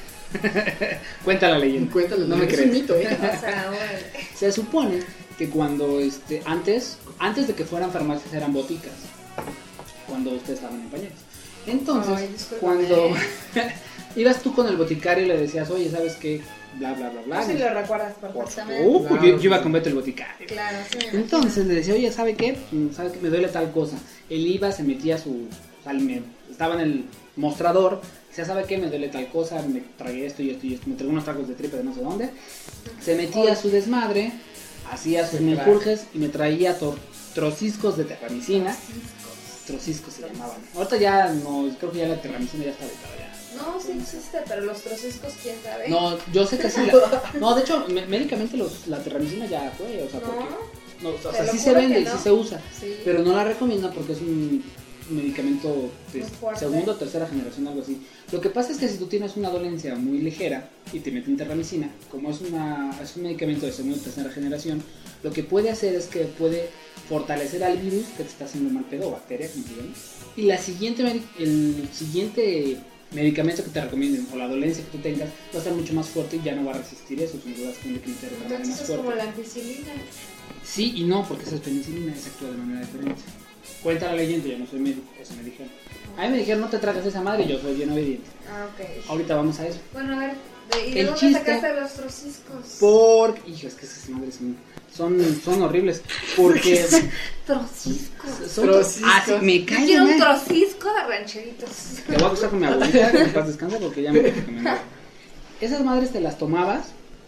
Cuenta la leyenda. Cuéntalo, No me es crees. un mito, ¿eh? O sea, órale. Se supone que cuando este antes antes de que fueran farmacias eran boticas. Cuando ustedes estaban en pañales. Entonces, Ay, discúlpame. cuando ibas tú con el boticario y le decías, "Oye, ¿sabes qué? Bla bla bla bla." Tú sí lo recuerdas Por perfectamente. uh, Claro. yo, yo iba con Beto el boticario. Claro, sí. me imagino. Entonces le decía, "Oye, ¿sabe qué? Mm, ¿Sabe que me duele tal cosa?" Él iba, se metía su o sea, me- estaba en el mostrador, decía, "¿Sabe qué? Me duele tal cosa, me tragué esto y esto y esto, me tragué unos tacos de tripa de no sé dónde." Se metía a su desmadre, hacía sus Sí, claro. menjurjes y me traía tor- trociscos de terramicina. Trociscos se llamaban. Ahorita ya no, creo que ya la terramicina ya está vetada ya. No, sí existe, pero los trociscos, ¿quién sabe? No, yo sé que sí. La, no, de hecho, me- médicamente los, la terramicina ya fue, o sea, No, porque... No, o Te sea, lo sí se juro vende que y no. sí se usa, sí. pero no la recomiendan porque es un medicamento de Muy fuerte. segunda o tercera generación, algo así. Lo que pasa es que si tú tienes una dolencia muy ligera y te meten terramicina, como es, una, es un medicamento de segunda o tercera generación, lo que puede hacer es que puede fortalecer al virus que te está haciendo mal pedo, o bacteria, como se llama. Y la siguiente, medi- el siguiente medicamento que te recomienden o la dolencia que tú tengas va a ser mucho más fuerte y ya no va a resistir eso, sin duda tiene que meter de manera Entonces más es fuerte. como la ampicilina. Sí y no, porque esa es penicilina y se actúa de manera diferente. Cuenta la leyenda, yo no soy médico, eso me dijeron. A mí me dijeron, no te tragas esa madre, y yo soy bien obediente. Ah, ok. Ahorita vamos a eso. Bueno, a ver, ¿de, ¿y de El dónde chiste- sacaste los trociscos? Por... Hijo, es que esas madres son, son, son horribles. Porque... Trociscos. son Trociscos. Ah, sí, me Yo cae quiero de un madre. trocisco de rancheritos. Te voy a acostar con mi abuelita, que en paz descansa, porque ya me lo recomendó. Esas madres te las tomabas,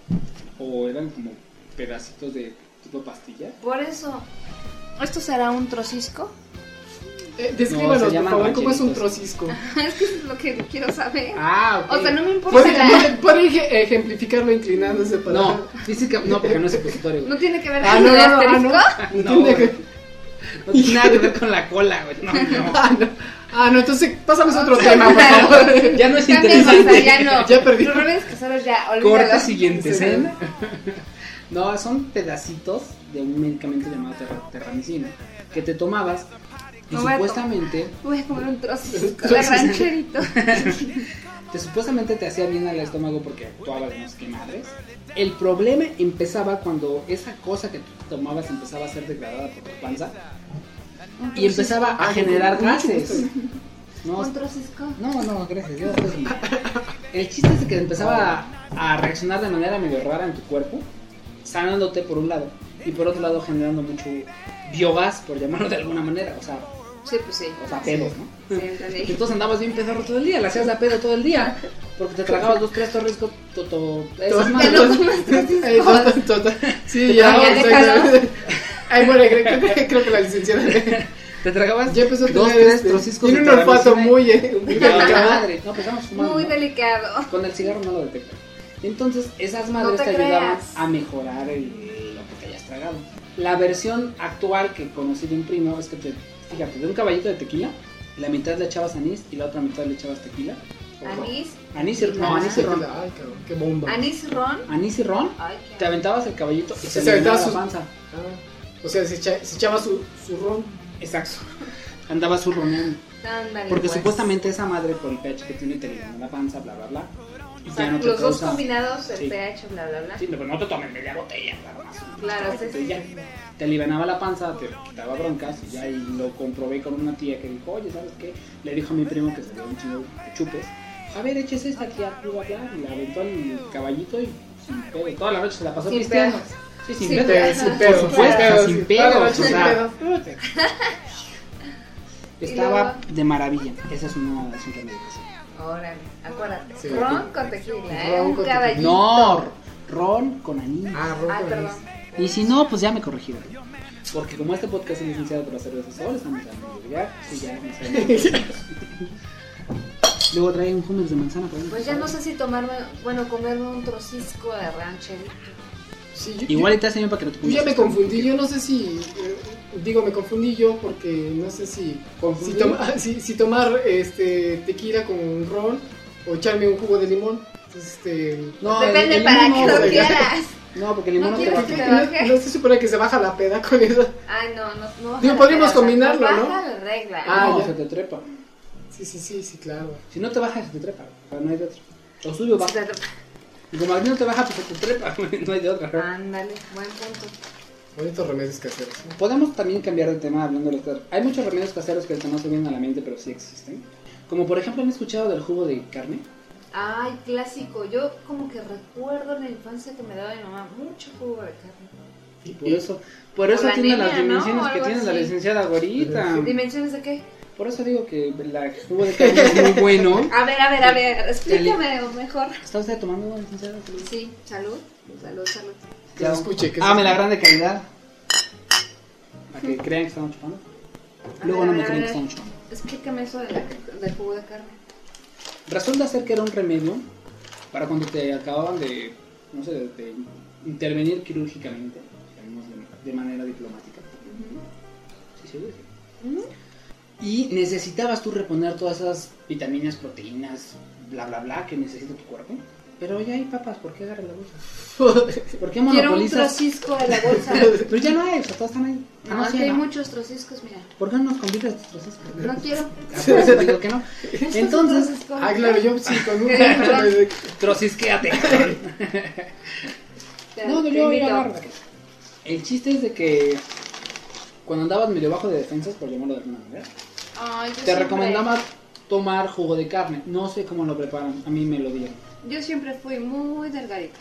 o eran como pedacitos de tipo pastilla. Por eso, ¿esto será un trocisco? Eh, No, descríbanos, se por llaman favor, cómo es un rancheritos. trocisco. Es que eso es lo que quiero saber. Ah, ok. O sea, no me importa ¿Puede, la... puede- puede ej- ejemplificarlo inclinándose para... No, física, no, porque no es supositorio. No tiene que ver Ah, con no, el no, no, ah, asterisco. no. No, Tiene güey. que- No tiene nada que ver con la cola, güey. No, no. Ah, no. Ah, no, entonces pásame a otro tema, por favor. Ya no es Cambiemos, interesante. o sea, ya no. Ya perdí. Los remedios caseros ya, Corta olvídalo. siguiente Sí. escena. No, son pedacitos de un medicamento llamado terra- terramicina que te tomabas y Me voy a to- supuestamente Voy a comer un trocisco de rancherito. te supuestamente te hacía bien al estómago porque actuaba de no sé qué madres. El problema empezaba cuando esa cosa que tú tomabas empezaba a ser degradada por tu panza y empezaba a Ah, generar con mucho gases. gusto. No, Un trocisco. no, no, gracias. Yo estoy bien. El chiste es que empezaba a, a reaccionar de manera medio rara en tu cuerpo, sanándote por un lado y por otro lado generando mucho biogás, por llamarlo de alguna manera. O sea, Sí, pues sí. O sea, pedos, ¿no? Sí, entendí. Entonces andabas bien pedorro todo el día, le hacías la pedo todo el día. Porque te tragabas dos, tres torriscos, toto. Esas Todo- madres. Ya no comes trocitos. Ay, todo- todo- Sí, Te ya, tragas, exacto. Ay, bueno, creo, creo que- creo que la licenciada Te tragabas ya empezó a dos, tener tres este, trociscos. tiene de un olfato tiramisú. muy, eh, muy Puta delicado. madre. No, pues estamos fumando. Muy ¿no? delicado. Con el cigarro no lo detecta. Entonces, esas madres te te, ayudaban creas. a mejorar el, lo que te hayas tragado. La versión actual que conocí de un primo es que te, fíjate, de un caballito de tequila, la mitad le echabas anís y la otra mitad le echabas tequila. o ron. Anís. Anís y, no, Ah. anís y ron. Ay, cabrón, qué bomba. Anís ron. Anís y ron, Ay, te qué. aventabas el caballito y Se se, le aventaba llenaba su- la panza. Ah, o sea, se, echa- se echaba su, su ron. Exacto. Andaba su roneando. Ándale, Porque pues. supuestamente esa madre por el pH que tiene te llenaba la panza, bla, bla, bla. Y O sea, ya no te los dos causa- combinados, el Sí. pH, bla, bla, bla. Sí, pero no te tomes media botella, claro más. Claro, sí, sí, Ya. sí. Te alivianaba la panza, te quitaba broncas y ya y lo comprobé con una tía que dijo, oye, ¿sabes qué? Le dijo a mi primo que se dio un chingo de chupes. A ver, eches esta tía, bla, bla, bla. Y le aventó el caballito y sin pedo. Toda la noche se la pasó Sin pisteando. pedos. Sí, sin Sin pedo. pedos. Sin pedos, Por supuesto, claro. sin sí. pedos. Toda la noche o sin sea, pedos. estaba Y de maravilla. Esa es una de las intermedias. Órale, acuérdate. Sí. Ron con tequila, ¿eh? Ron Un con caballito. No, ron con anís. Ah, ron Ay, con perdón. anís. Y si no, pues ya me corregieron. Porque como este podcast es licenciado por las cervezas solo, estamos hablando de ya, sí, ya me saben. Luego trae un hummus de manzana por ahí. Pues ya no sé si tomarme, bueno, comerme un trocisco de rancherito. Sí, yo- Igual y te hace bien para que no te Yo ya pongas me esto. confundí, yo no sé si, eh, digo, me confundí yo porque no sé si, si, ¿Confundí? toma- si, si tomar este tequila con ron o echarme un jugo de limón. Entonces, este, No, Depende el- el para limón qué no, lo güey. quieras. No, porque el limón ¿No no, te va a quieres que quitar. te baje? no, no se supone que se baja la peda con eso. Ay, no, no, no. baja Digo, la podríamos regla, combinarlo, baja ¿no? la regla. Ah, no, ya. se te trepa. Sí, sí, sí, sí, claro. Si no te baja, se te trepa. O sea, no hay de otra. O sube o baja. Y como a ti no te baja, pues se te trepa. No hay de otra. Ándale, buen punto. Bonitos remedios caseros. ¿no? Podemos también cambiar de tema hablando de los caseros. Hay muchos remedios caseros que ahorita no se vienen a la mente, pero sí existen. Como por ejemplo, ¿han escuchado del jugo de carne? Ay, clásico. Yo como que recuerdo en la infancia que me daba mi mamá mucho jugo de carne. Y por eso, por Por eso la tiene anemia, las ¿no? dimensiones O que algo tiene la así. licenciada Gorita. ¿Dimensiones de qué? Por eso digo que la jugo de carne es muy bueno. A ver, a ver, a ver, explícame mejor. ¿Está usted tomando, licenciada? Sí, salud, salud, salud. Que se escuche. Que Ah, se me la escuche. grande calidad. Para que crean que estamos chupando. A Luego ver, no a me ver, creen a que ver. estamos chupando. Explícame eso de la, del jugo de carne. Resulta ser que era un remedio para cuando te acababan de, no sé, de intervenir quirúrgicamente, digamos de, de manera diplomática. Sí, sí, sí. Ujú. Y necesitabas tú reponer todas esas vitaminas, proteínas, bla, bla, bla, que necesita tu cuerpo. Pero ya hay papas, ¿por qué agarras la bolsa? ¿Por qué Quiero un monopolizas? trocisco de la bolsa. Pero ya no hay, o sea, todos están ahí. Ah, No, sí, aquí hay ¿no? muchos trociscos, mira. ¿Por qué no nos convidas tus trociscos? No quiero. Ah, por eso digo que no. Entonces, Trocisco. Ah, claro, yo sí, con un... Perdón. trocisquéate. Te- No, te yo voy a invito. agarrar. El chiste es de que cuando andabas medio bajo de defensas, por llamarlo de alguna manera, Ay, yo te siempre- recomendaba tomar jugo de carne. No sé cómo lo preparan, a mí me lo dieron. Yo siempre fui muy delgadita.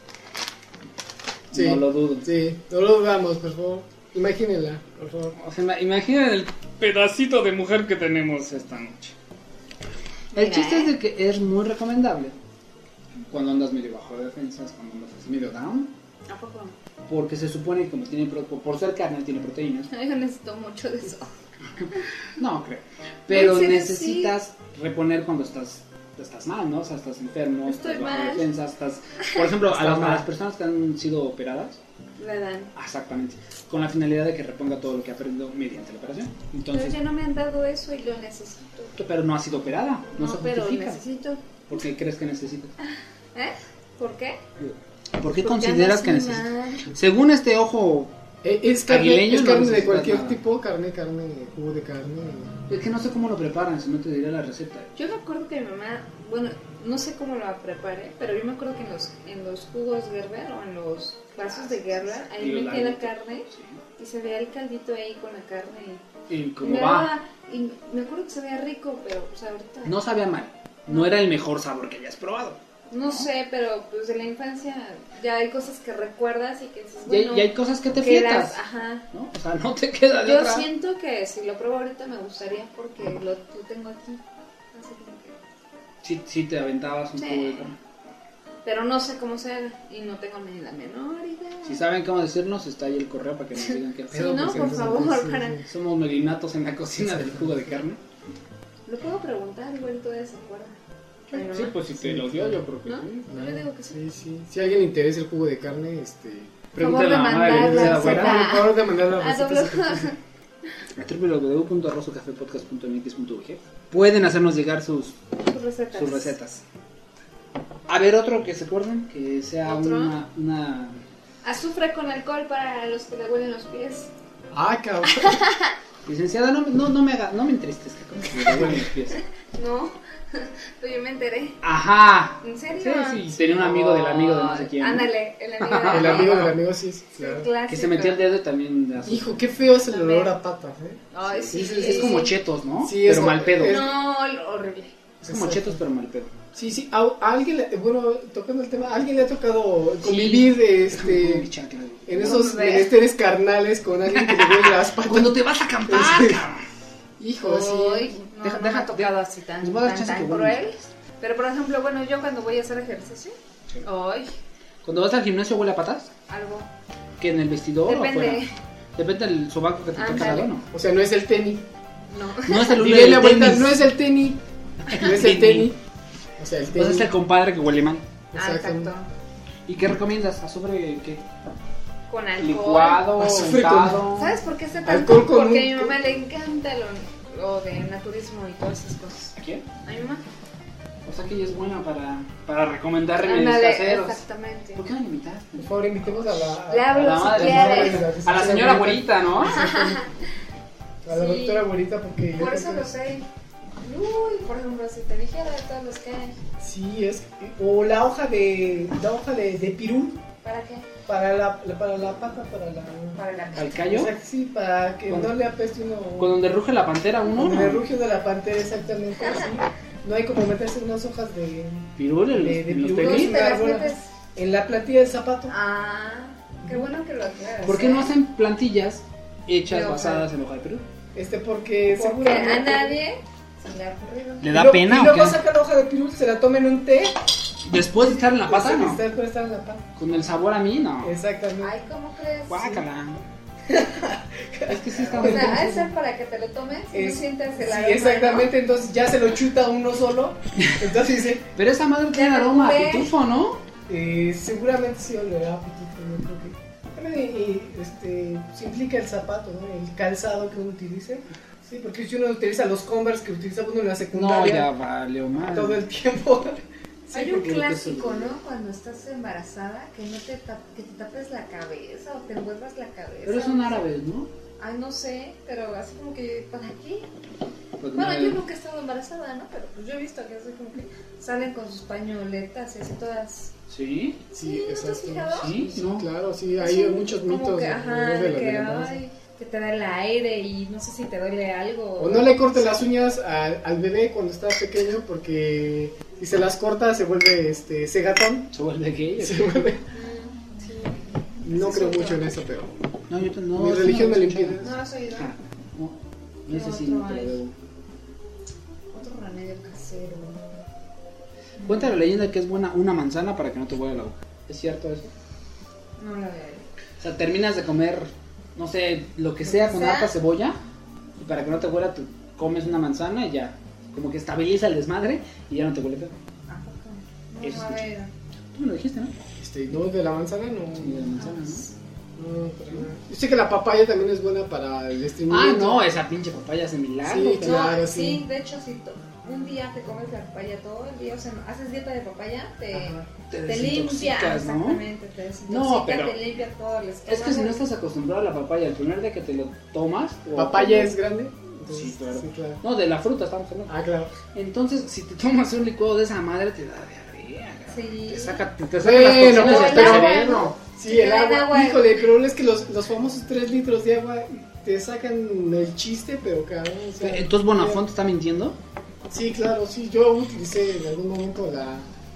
Sí. No lo dudo. Sí, no lo dudamos, por favor. Imagínenla, por favor. O sea, imaginen el pedacito de mujer que tenemos esta noche. El Mira, chiste ¿eh? es de que es muy recomendable cuando andas medio bajo de defensas, cuando andas medio down, ¿A poco? porque se supone que como tiene pro- por ser carne tiene proteínas. Ay, yo necesito mucho de eso. No creo. Pero En serio, necesitas reponer cuando estás estás mal, ¿no? O sea, estás enfermo, Estoy estás bajo de mal. defensas, estás... Por ejemplo, a Estás las, a mal. las personas que han sido operadas, Le dan. exactamente, con la finalidad de que reponga todo lo que ha perdido mediante la operación. Pero Entonces, ya no me han dado eso y lo necesito. pero no ha sido operada, no, No, se pero justifica. necesito. ¿Por qué crees que necesitas? ¿Eh? ¿Por qué? ¿Por qué Porque consideras andas que muy necesitas? mal. Según este ojo, Eh, Es carne, Aguileño es no carne de necesitas cualquier nada. tipo, carne, carne, jugo de carne. es que no sé cómo lo preparan, si no te diré la receta. Yo me acuerdo que mi mamá, bueno, no sé cómo lo preparé, pero yo me acuerdo que en los, en los jugos Gerber o en los vasos de Gerber, ahí Y el metía la ladito. carne Sí. y se veía el caldito ahí con la carne. Y, Y y como me va, daba- y me acuerdo que se veía rico, pero pues ahorita... no sabía mal. No era el mejor sabor que hayas probado. No sé, pero pues de la infancia ya hay cosas que recuerdas y que dices, Y hay, bueno, y hay cosas que te quedas, fietas, ajá. ¿no? O sea, no te queda de Yo otra. siento que si lo pruebo ahorita me gustaría porque lo, lo tengo aquí. Así como que... Sí, sí te aventabas un Sí. cubo de carne. Pero no sé cómo ser y no tengo ni la menor idea. Si saben cómo decirnos, está ahí el correo para que nos digan qué Sí, pedo. ¿no? porque Por nos- favor, sí, para... sí. Somos melinatos en la cocina del jugo de carne. Lo puedo preguntar, igual todavía se acuerda. Ay, Sí, mamá. pues si te lo dio, yo creo que ¿No? sí. Yo digo que sí. Sí, sí. Si a alguien le interesa el jugo de carne, este... Pregúntale a la Por mamá de favor, de Leticia mandar la Güera. receta. Por favor, de mandar la Ah, receta. doble- secreta. w w w punto arroz café podcast punto m x punto u g pueden hacernos llegar sus, Sus recetas. sus recetas. A ver, otro que se acuerden, que sea ¿Otro? una, una... Azufre con alcohol para los que le huelen los pies. Ah, cabrón. Licenciada, no, no, no me haga, no me entristezca con que me duelen los pies. No, pero yo me enteré. Ajá. ¿En serio? Sí, sí, tenía un amigo del amigo de no sé quién. Ándale, el amigo del El amigo del amigo, sí, sí, Sí, claro. clásico. Que se metió el dedo y también... de azúcar. Hijo, qué feo es el También. olor a patas, ¿eh? Ay, sí. Es, es- es como chetos, ¿no? Sí, es- pero mal pedo. es- No, horrible. Es como chetos, pero mal pedo. Sí, sí, a, a alguien, le- bueno, tocando el tema, a alguien le ha tocado convivir este, Uy, chancla. en esos Hombre. menesteres carnales con alguien que le huele las patas. Cuando te vas a acampar, Sí. cabrón. Hijo, sí. Ay, no, Deja- no me deja- ha tocado así tan, les voy a dar tan, chance tan que cruel. vuelvan. Pero por ejemplo, bueno, yo cuando voy a hacer ejercicio, ay, Cuando vas al gimnasio, ¿huele a patas? algo. ¿Que en el vestidor o Depende. afuera? Depende del sobaco que te toca Ándale. al lado, ¿no? O sea, no es el tenis. No. No es el olor Dile del la vuelta, tenis. no es el tenis. No es el tenis. O sea, el Pues tenis. es el compadre que huele mal. Ah, exacto. ¿Y qué recomiendas? ¿Azufre qué? Con alcohol. ¿Licuado? Azufre con- untado? ¿Sabes por qué está tan Alcohol con Porque un- a mi mamá le encanta lo, lo de naturismo y todas esas cosas. ¿A quién? A mi mamá. O sea que ella es buena para, para recomendar remedios Ándale, caseros. exactamente. ¿Por qué no la invitaste? Por favor, invitemos a la, Le A hablo la si madre, quieres. A la señora güerita, ¿no? a la Sí. doctora güerita porque yo Por creo eso que- lo sé. Uy, por ejemplo, si te dijera de todos los que hay. Sí, es o la hoja de la hoja de, de pirul ¿Para qué? para la, la- para la pata, para la Para la ¿Al o callo? sea, sí, para que Con- no le apeste uno Con donde ruge la pantera uno, con el ¿no? rugio de la pantera exactamente, sí. No hay como meterse unas hojas de Pirul, en los, De- de en los pirul. ¿Dónde tenis. te las Árbol. metes? en la plantilla del zapato. Ah, qué bueno que lo aclaras. ¿Por qué ¿eh? no hacen plantillas hechas De hoja. basadas en hoja de pirul? Este porque Porque seguramente a nadie se le ha ocurrido. ¿Le Y da lo- pena y o luego qué? saca la hoja de pirul, se la toma en un té. Después de estar en la pata, pues, no. está después de estar en la pata. Con el sabor a mí, no. Exactamente. Ay, ¿cómo crees? Guácala. Es que sí está O muy sea, ha de rico. ser para que te lo tomes y Es- no sientas el Sí, aroma, exactamente, entonces ya se lo chuta uno solo. Entonces dice, Pero esa madre tiene Ya me aroma a ocupé. pitufo, ¿no? eh, seguramente sí olerá a pitufo, yo creo que. También eh, este, se implica el zapato, ¿no? El calzado que uno utilice. Sí, porque si uno utiliza los Converse que utilizaba uno en la No, secundaria ya valió mal. todo el tiempo. Sí, Hay un porque- clásico, ¿no? Cuando estás embarazada, que no te, tap- que te tapes la cabeza o te envuelvas la cabeza. Pero son no sé. árabes, ¿no? Ay, no sé, pero así como que, ¿para qué? Pues Bueno, no, yo nunca he estado embarazada, ¿no? Pero pues yo he visto que así como que salen con sus pañoletas y así todas. ¿Sí? Sí, ¿no te has exacto. fijado? Sí, Sí, no. claro, sí, Es hay un- muchos como mitos que, alrededor ajá, de de la que, del embarazo. ay, que te da el aire y no sé si te duele algo. O no le corte las uñas al, al bebé cuando está pequeño porque si se las corta se vuelve este cegatón. Se vuelve gay. Se vuelve. Mm, sí. No Ese creo es mucho otro. en eso, pero No, yo te- no. mi eso religión no me lo lo he impide. escuchado. ¿No lo has oído? Ah, no. Ese sí no te lo debo. Otro remedio casero. Cuenta la leyenda que es buena una manzana para que no te huela la boca. ¿Es cierto eso? No lo veo. O sea, terminas de comer, no sé, lo que Lo sea que con sea. harta cebolla y para que no te huela, tú comes una manzana y ya. Como que estabiliza el desmadre y ya no te huele feo. ¿A poco? Eso No, a escuché. ver. Tú me lo dijiste, ¿no? este, no, de la manzana no. Sí, de la manzana, ¿no? No, para nada. Yo sé que la papaya también es buena para el Ah, estreñimiento. no, esa pinche papaya hace milagro. Sí, pero- claro. No, sí. sí, de hecho, si to- un día te comes la papaya todo el día, o sea, haces dieta de papaya, te, Ajá. Te te limpia, desintoxicas, ¿no? exactamente, te desintoxica, No, pero- te limpia todo el estómago. Es que si no estás acostumbrado a la papaya, el primer día que te lo tomas... o- ¿Papaya es grande? Entonces, Sí, claro. sí, claro. No, de la fruta estamos hablando. Ah, claro. Entonces, si te tomas un licuado de esa madre, te da diarrea. cabrón. Sí. Te saca, te saca las Bueno, toxinas pues, del pero cerebro. bueno. Sí, Te el dan agua. agua. Híjole, pero es que los, los famosos tres litros de agua te sacan el chiste, pero cabrón. O sea, Entonces, Bonafont está mintiendo. Sí, claro, sí. Yo utilicé en algún momento la,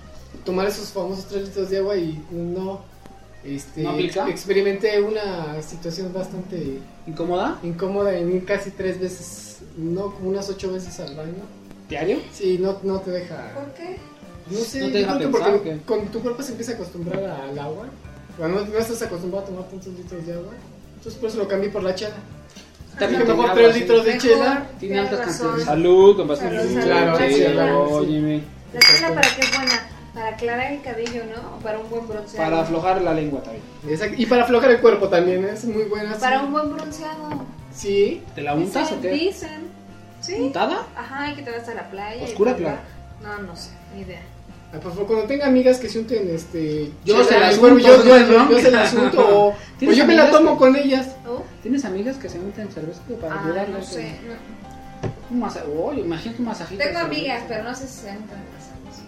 tomar esos famosos tres litros de agua y no, este, ¿No aplica? experimenté una situación bastante ¿Incómoda? incómoda en ir casi tres veces, no, como unas ocho veces al baño. ¿Diario? Sí, no, no te deja, ¿Por qué? no sé, ¿No te yo deja creo que pensar, porque o qué? cuando tu cuerpo se empieza a acostumbrar al agua, cuando no, no estás acostumbrado a tomar tantos litros de agua, entonces por eso lo cambié por la chela. También Dije, tiene mejor agua, tres sí. litros de Mejor, chela. Tiene tienes altas razón. cantidades. Salud, compadre. Salud, salud. Claro, La sí, chela. claro. Óyeme. ¿La chela para qué es buena? Para aclarar el cabello, ¿no? O para un buen bronceado. Para aflojar la lengua también. Exacto. Y para aflojar el cuerpo también, es muy buena. sí. Para un buen bronceado. Sí. ¿Te la untas Dicen, o qué? Dicen. ¿Sí? ¿Untada? Ajá, y que te vas a la playa. y Oscura, bla, bla. claro. No, no sé, ni idea. Ah, por favor, cuando tenga amigas que se unten, este... Yo chela se en las el cuerpo, unto, yo, no yo, hay yo, bronca. yo se las unto o, o ¿Tienes yo me la amigas tomo que- con ellas. ¿Tú? ¿Tienes amigas que se untan cerveza para Ah, ayudarle? no sé. No. Un masa... Oh, imagínate un masajito. Tengo de amigas, cerveza. pero no sé si se entran casados.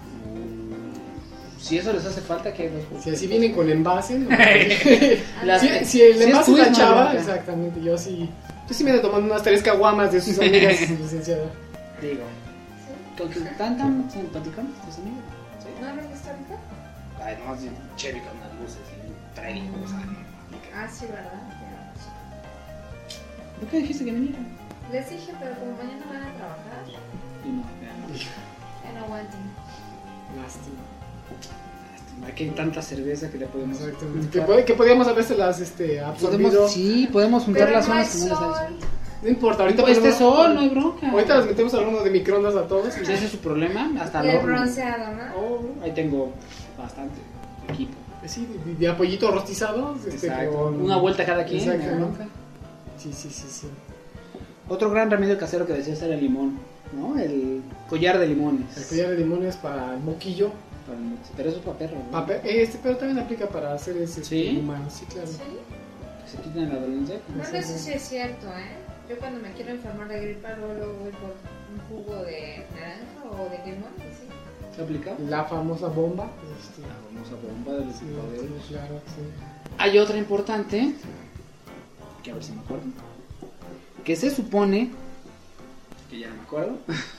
Mm, Si eso les hace falta, que dos. Si así vienen con envase, ¿no? Las- si, si el si es envase tuyo, es la no hay chava, bronca. exactamente, yo sí... Yo sí me ando tomando unas tres caguamas de sus amigas, licenciada. Digo. ¿Con que tan tan simpaticones tus amigos? ¿Sí? ¿No lo viste ahorita? Ay, no, así Chevy con unas luces y un tren, o sea, no aplica. Ah, sí, ¿verdad? Tienes razón. ¿Por qué dijiste que vinieran? Les dije, pero como mañana van a trabajar, Y no, ya no. ya no aguanten. Lástima. Lástima, que hay tanta cerveza que le podemos. Exactamente. Que, pod- que podíamos habérselas este, absorbido. Podemos, sí, podemos juntar Pero las no hay zonas que no les sol. sale. No importa, ahorita Este ponemos- sol, no hay bronca. Ahorita les metemos al horno de microondas a todos. Si ese es su problema, hasta Y el el horno. bronceado, ¿no? Oh, ahí tengo bastante equipo. Sí, de, de apoyito rostizado. Este, Exacto. con- Una vuelta cada quien. no hay Exactamente. bronca. Sí, sí, sí, sí. Otro gran remedio casero que decías era el limón, ¿no? El collar de limones. El collar de limones para el moquillo. Para el- Pero eso es para perros, ¿no? Pape- este, pero también aplica para seres este, ¿Sí? humanos. Sí, claro. Sí. Que se quitan la dolencia. No, no sé si es cierto, ¿eh? Yo cuando me quiero enfermar de gripa, luego luego voy por un jugo de naranja o de limón, y sí. ¿Se aplica? La famosa bomba. Este, La famosa bomba del sí, poder. sí, claro, sí. Hay otra importante, que a ver si me acuerdo, que se supone, que ya no me acuerdo.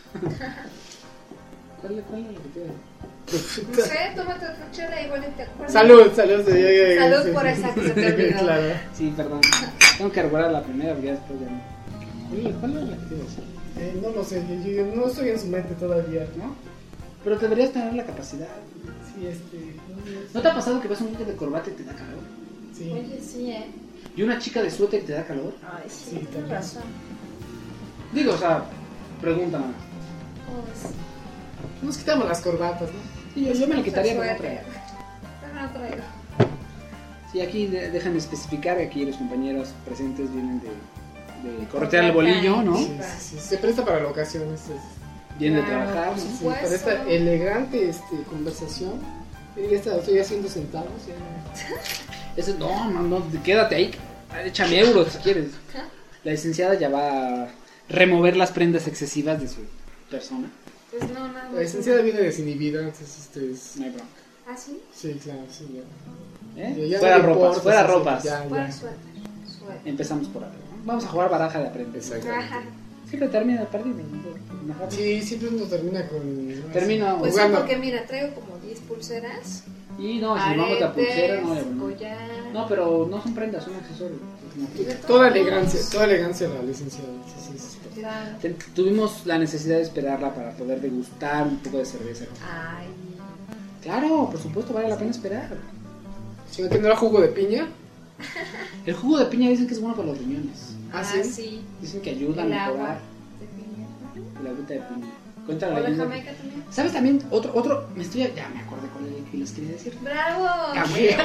¿Cuál, cuál es lo que te iba a decir? No sé, tómate otra chela igual y te acuerdas. Salud, salud. sí, ya, ya, ya, Salud sí, por sí, esa que sí, se te olvidó. Claro. Sí, perdón. Tengo que recordar la primera, porque ya después ya no. ¿Cuál, cuál era la que te iba a decir? Eh, no lo sé, yo, yo no estoy en su mente todavía. ¿No? Pero deberías tener la capacidad. Sí, este. ¿No te ha pasado que ves a un hombre de corbata y te da calor? Sí. Oye, sí, ¿eh? ¿Y una chica de suéter y te da calor? Ay, sí, Sí, tienes también. razón. Digo, o sea, pregunta nada más. Pues, Nos quitamos las corbatas, ¿no? Sí, yo, yo me la quitaría con suéter. otra. Pero no traigo. Sí, aquí de- déjame especificar que aquí los compañeros presentes vienen de, de De corretear el cortar, bolillo, ¿no? Sí, sí, sí, se presta para la ocasión. Este, Vienen de Claro, trabajar, por ¿no? sí, supuesto. para esta elegante este, conversación. Eh, Ya está, estoy haciendo centavos. Ya. Eso, no, no, no, quédate ahí. Échame euros si quieres. La licenciada ya va a remover las prendas excesivas de su persona. Pues no, nada. La licenciada viene desinhibida, entonces este es. No hay bronca. ¿Ah, sí? Sí, claro, sí, ya. ¿Eh? Ya- ya fuera no le ropas, importa, fuera sí, sí, ropas. ya, Fuera ya. suéter. Suéter. Empezamos por ahí, ¿no? Vamos a jugar baraja de aprender. Exactamente. Ajá. Siempre termina el partido. ¿no? Ajá. Sí, siempre uno termina con. Termino Pues sí, jugando. porque mira, traigo como diez pulseras. Y no, si vamos la pulsera, no, ya, aretes, bueno. collar. No, pero no son prendas, son accesorios. Toda elegancia, toda elegancia la licenciada. Sí, sí, sí. Claro. Ten- Tuvimos la necesidad de esperarla para poder degustar un poco de cerveza. Ay. Claro, por supuesto, vale la pena esperar. Si no tendrá jugo de piña. El jugo de piña dicen que es bueno para los riñones. Ah, Ah, sí. sí. Dicen que ayuda a El agua mejorar de piña. el agüita de piña. Cuéntale O la de leyenda. Jamaica también. ¿Sabes también? Otro, otro, me estoy, ya me acordé cuál era el que les quería decir. ¡Bravo! Ah, güey.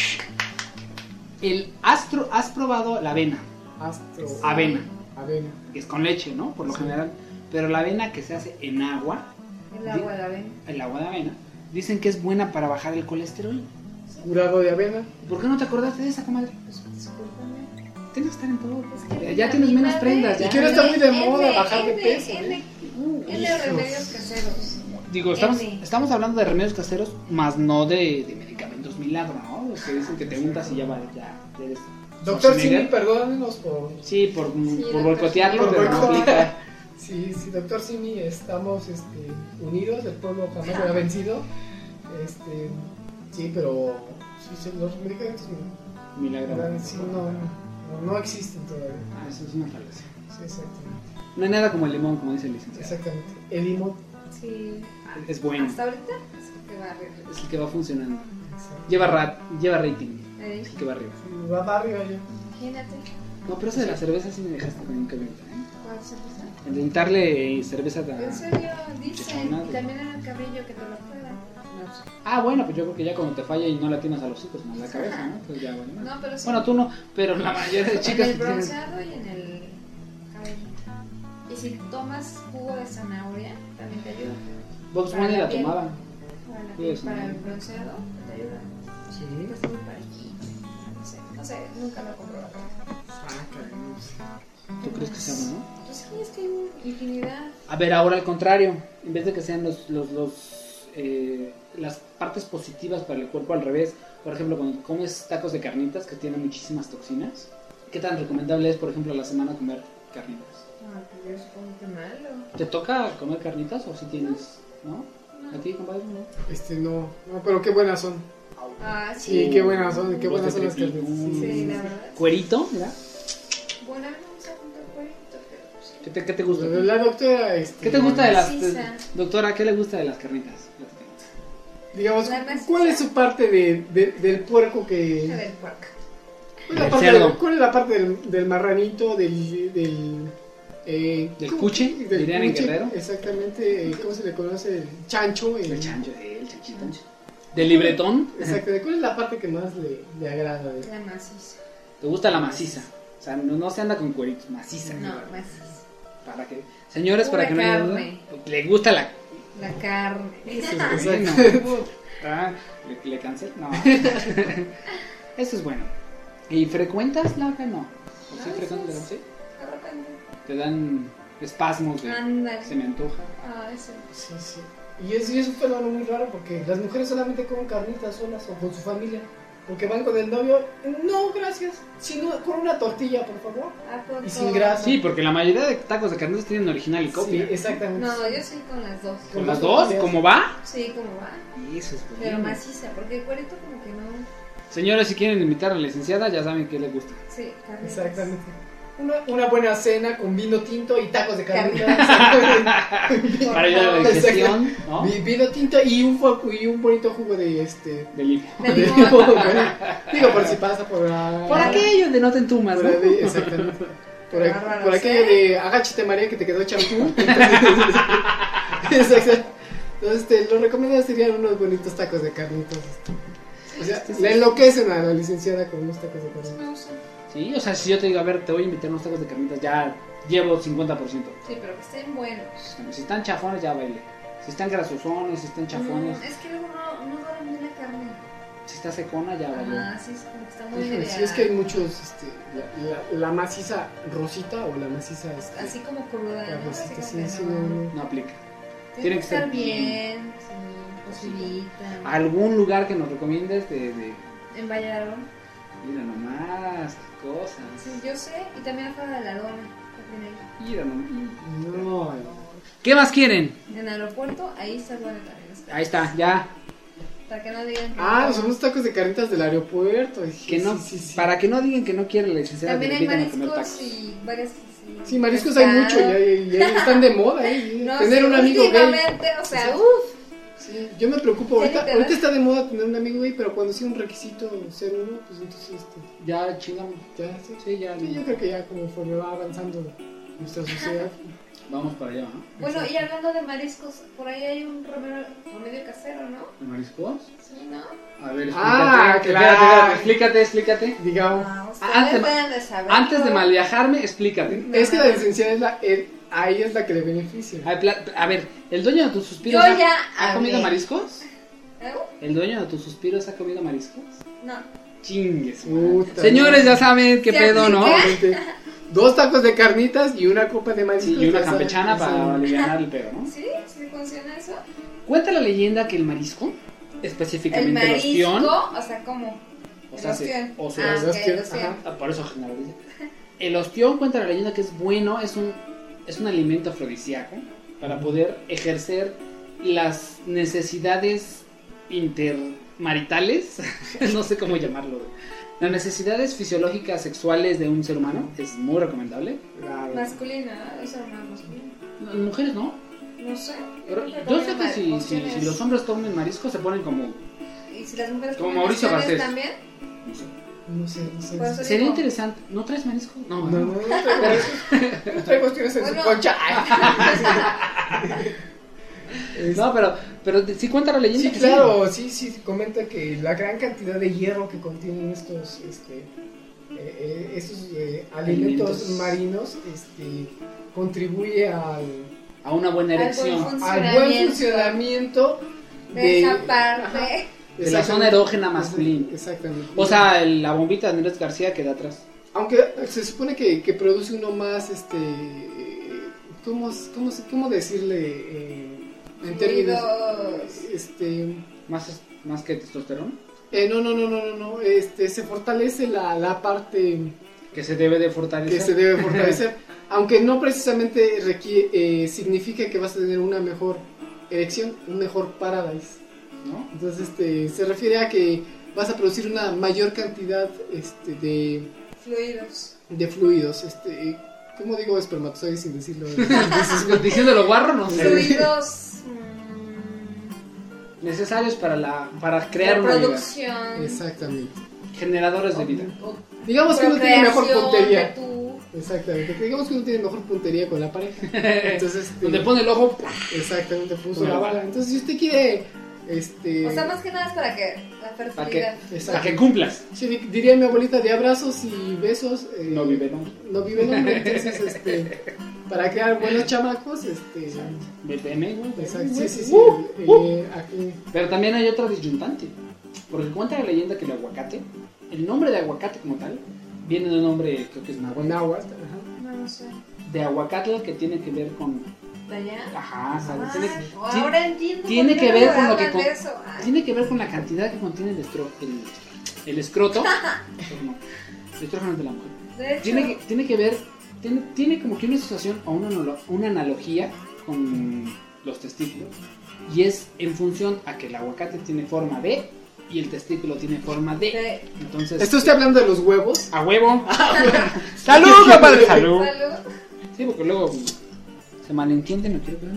El astro, ¿has probado la avena? Astro. Avena, Avena. que es con leche, ¿no? Por lo Sí. general. Pero la avena que se hace en agua, El agua de avena. el agua de avena, dicen que es buena para bajar el colesterol. Curado de avena. ¿Por qué no te acordaste de esa, comadre? Pues discúlpame. Tienes que estar en todo. Es que Ya, mira, tienes mi menos madre- prendas. Y Ya. que ahora está muy de N, moda bajar de N, peso, N, ¿eh? N hijos. remedios caseros. Digo, estamos, N. estamos hablando de remedios caseros, más no de, de medicamentos milagro, ¿no? Los que dicen que te untas y ya vale, ya eres. Doctor Schwarzenegger. Simi, perdónenos por. Sí, por, por doctor boicotearlo, Simi. pero no Por aplica. Sí, sí, doctor Simi, estamos este, unidos, el pueblo jamás lo ha vencido. Este, sí, pero sí, sí, los medicamentos no, Milagro. sí, no, no, no existen todavía. Ah, eso es una falacia. Sí, exactamente. No hay nada como el limón, como dice el licenciado. Exactamente. El limón. Sí. Es bueno. Hasta ahorita es el que va arriba. Es el que va funcionando. Exacto. Lleva, ra- lleva rating. ¿Eh? Es el que va arriba. Sí, va para arriba ya. Imagínate. No, pero eso de la cerveza sí me dejaste con un cabello. ¿eh? ¿Cuál cerveza? El de untarle cerveza a... En serio, dicen. Chicharronada. Y también en el cabello que te lo pueda. No sé. Ah, bueno, pues yo creo que ya cuando te falla y no la tienes a los hijos, más la cabeza, ¿no? Pues ya, bueno. No, pero sí. Bueno, tú no, pero la mayoría de chicas En el que tienen... bronceado y en el cabello. Y si tomas jugo de zanahoria, también te ayuda. Box Para Bunny la la piel. tomaba. Para, la Sí, piel, eso, para ¿no? el bronceado, te ayuda. Sí. Está muy parejito. No sé, no sé, nunca lo he comprobado. Ah, caray. ¿Tú crees que sea bueno? Pues sí, es que hay infinidad. A ver, ahora al contrario, en vez de que sean los, los, los eh, las partes positivas para el cuerpo, al revés. Por ejemplo, cuando comes tacos de carnitas que tienen muchísimas toxinas, ¿qué tan recomendable es, por ejemplo, a la semana comer carnitas? Ah, pues yo supongo que malo. ¿Te toca comer carnitas o si tienes, no? ¿A ti, compadre, no? Este, no, no, pero qué buenas son. Ah, Sí, sí. qué buenas son, qué Los buenas de son las Crepi. carnitas. Sí, la verdad. ¿Cuerito? ¿Verdad? Bueno, a mí me gusta juntar cuerito, pero sí. ¿Qué te, qué te gusta? La doctora, este, ¿Qué te gusta de las... Maciza. de- doctora, ¿qué le gusta de las carnitas? digamos, La maciza. ¿cuál es su parte de, de- del puerco A que... ver, puerco. ¿Cuál es la Del parte, cerdo. del- cuál es la parte del, del marranito, del... del eh, ¿Del ¿cómo? cuche? Del ¿Dirían en cuche, Guerrero? Exactamente, eh, ¿cómo se le conoce? El chancho. El chancho, eh, el chanchito. ¿Del libretón? Exacto, ¿cuál es la parte que más le, le agrada? de- La maciza. ¿Te gusta la maciza? O sea, no, no se anda con cueritos, maciza. No, maciza. Para que, señores, para Pura que no haya duda, carne. le gusta la... La carne. Eso es Exacto. bueno. Ah, ¿Le, le cansé? No. Eso es bueno. ¿Y frecuentas la que no? ¿O sí A frecuentas veces. la sí? De repente. Te dan espasmos de... Ándale. Se me antoja. Ah, eso. Sí, sí. Y es, y es un fenómeno muy raro porque las mujeres solamente comen carnitas solas o con su familia. Porque van con el novio, no, gracias, sino con una tortilla, por favor. ¿A poco? Y sin grasa. Sí, porque la mayoría de tacos de carnitas tienen original y Sí, copia. exactamente. No, yo sí con las dos. ¿Con las dos? ¿Cómo va? Sí, como va. Eso es Pero bueno. maciza, porque el cuerito como que no. Señores, si quieren invitar a la licenciada, ya saben qué les gusta. Sí, carnitas. Exactamente. Una, una buena cena con vino tinto y tacos de carnitas. Por Para ayudar a la favor. digestión, ¿no? Vi- Vino tinto y un, fo- y un bonito jugo de este. De limón. De de limón. limón, ¿no? Digo, por si pasa por la. Por aquello de no te entumas, Por ¿no? ahí, exactamente. Por, ahí- Bárbaros, por aquello ¿eh? de agáchate María que te quedó champú. Exacto. Entonces, este, lo recomendado serían unos bonitos tacos de carnitas. O sea, le enloquecen a la licenciada con unos tacos de carnitas. Me gusta. Sí, o sea, si yo te digo, a ver, te voy a invitar unos tacos de carnitas, ya llevo cincuenta por ciento. Sí, pero que estén buenos. Si están chafones, ya baile. Si están grasosones, si están chafones, Mm, es que luego no, no dura bien la carne. si está secona, ya bailó. Ah, sí, es como que está muy Híjole, media- sí, es que hay muchos, este, la, la, la maciza rosita o la maciza, este, Así como cruda, la ¿no? Así rosita, como sí, que sí, no. no, no. No aplica. Tiene Tiene que que ser estar bien. bien, sí, cocidita. ¿Algún lugar que nos recomiendes de... de... En Valladolid. Mira nomás, qué cosas. Sí, yo sé. Y también afuera de la aduana. También ahí. Mira nomás. No, ¿Qué más quieren? En el aeropuerto, ahí está bueno también. Está. Ahí está, ya. Para que no digan que ah, no. son unos tacos de carnitas del aeropuerto. Dije, Que no, sí, sí, sí. Para que no digan que no quiere la licenciada, También que hay le invitan a comer mariscos tacos. y varias. Sí, Sí, mariscos hay pescado. mucho, ya, ya- ya están de moda, ¿eh? No, Tener sí, un amigo gay. últimamente, o sea, uff. Sí, yo me preocupo, Ya ahorita, ni te ahorita das- está de moda tener un amigo gay, pero cuando sea un requisito ser uno, pues entonces, este, Ya chingamos. ya, sí. Sí, ya. Sí, yo creo que ya conforme va avanzando nuestra sociedad. Vamos para allá, ¿no? Bueno, y hablando de mariscos, por ahí hay un remedio, remedio casero, ¿no? ¿Mariscos? Sí, ¿no? A ver, explícate. Ah, espérate, claro. espérate, explícate, explícate. Digamos, Ah, ustedes Antes- deben de saber. Antes de mal viajarme, explícate. es que la licenciada es la, el- a ella es la que le beneficia. A ver, pla- a ver, ¿el dueño de tus suspiros Yo ha, ya ha comido hablé. mariscos? ¿Eh? ¿El dueño de tus suspiros ha comido mariscos? No. Chingues. Puta Señores, madre. ya saben qué ¿Se pedo, ¿no? aplica? Obviamente, dos tacos de carnitas y una copa de mariscos. Sí, y una ya saben, campechana ya para saben. aliviar el pedo, ¿no? ¿Sí? ¿Sí funciona eso? Cuenta la leyenda que el marisco, El específicamente el marisco, ostión, o sea, ¿cómo? o El sea, se- ostión. o sea, Ah, el ok, ostión, el ostión. ajá. ah, por eso generaliza. El ostión cuenta la leyenda que es bueno, es un, es un alimento afrodisíaco para poder ejercer las necesidades intermaritales, no sé cómo llamarlo. Las necesidades fisiológicas sexuales de un ser humano es muy recomendable. Claro. Masculina, eso no es masculino. Las mujeres no. No sé. Pero nunca he yo sé comido que si, si, porciones. si los hombres comen marisco se ponen como... ¿Y si las mujeres Como comen Mauricio porciones Garcés. también? No sé. No sé, no sé. Por eso Sería digo, interesante. ¿No traes marisco? No, No, no, no traigo, no traigo cuestiones en Bueno. su concha. No, pero, pero sí cuenta la leyenda. Sí, que claro, sí, sí, comenta que la gran cantidad de hierro que contienen estos, este, eh, eh, estos eh, alimentos, Alimentos. marinos, este, contribuye al, A una buena Al erección. buen al buen funcionamiento de esa ajá, parte. De la zona exactamente. erógena masculina. Exactamente. O sea, el- la bombita de Andrés García queda atrás. aunque se supone que, que produce uno más, este, ¿cómo, cómo, cómo decirle eh, en términos, Fluidos. este, Más, más que testosterona. eh, no, no, no, no, no, no, este, se fortalece la, la parte Que se debe de fortalecer. que se debe fortalecer, aunque no precisamente requiere, eh, significa que vas a tener una mejor erección, un mejor paradise. ¿No? Entonces, este, se refiere a que vas a producir una mayor cantidad, este, de, Fluidos. de fluidos, este, ¿cómo digo espermatozoides sin decirlo? Diciéndolo guarro, no sé. Fluidos. mm, Necesarios para la para crear una vida. reproducción. Exactamente. Generadores de vida. o Digamos que uno tiene mejor procreación puntería. de tu- Exactamente. Digamos que uno tiene mejor puntería con la pareja. Entonces, este, Donde pone el ojo. exactamente, puso Bueno. la bala. Entonces, si usted quiere, este, O sea, más que nada es para que la Para que, fertilidad. exacto. para que cumplas. Sí, di- diría mi abuelita, de abrazos y besos. eh, No vive, ¿no? No vive el hombre. Entonces, este, para crear buenos chamacos, este, B P M, güey. exacto, sí, sí, sí. Uh, eh, aquí, Pero también hay otra disyuntante. Porque cuenta la leyenda que el aguacate, el nombre de aguacate como tal, viene de un nombre, creo que es o náhuatl, náhuatl, ajá. No, no sé. de aguacatl, que tiene que ver con. ¿De allá? Ajá, ¿sabes? Ah, Tiene, ahora entiendo. tiene por que qué ver con lo hablan que con- de eso. Ay, tiene que ver con la cantidad que contiene el, estro, el, el escroto. No, el estrógeno de la mujer. De hecho, Tiene que, tiene que ver, tiene, tiene como que una asociación o una, analo- una analogía con los testículos. Y es en función a que el aguacate tiene forma de y el testículo tiene forma de. de- Entonces, ¿Está usted hablando de los huevos? a huevo. ¡Salud, compadre! ¡Salud! Salud. Sí, porque luego se malentiende, no quiero que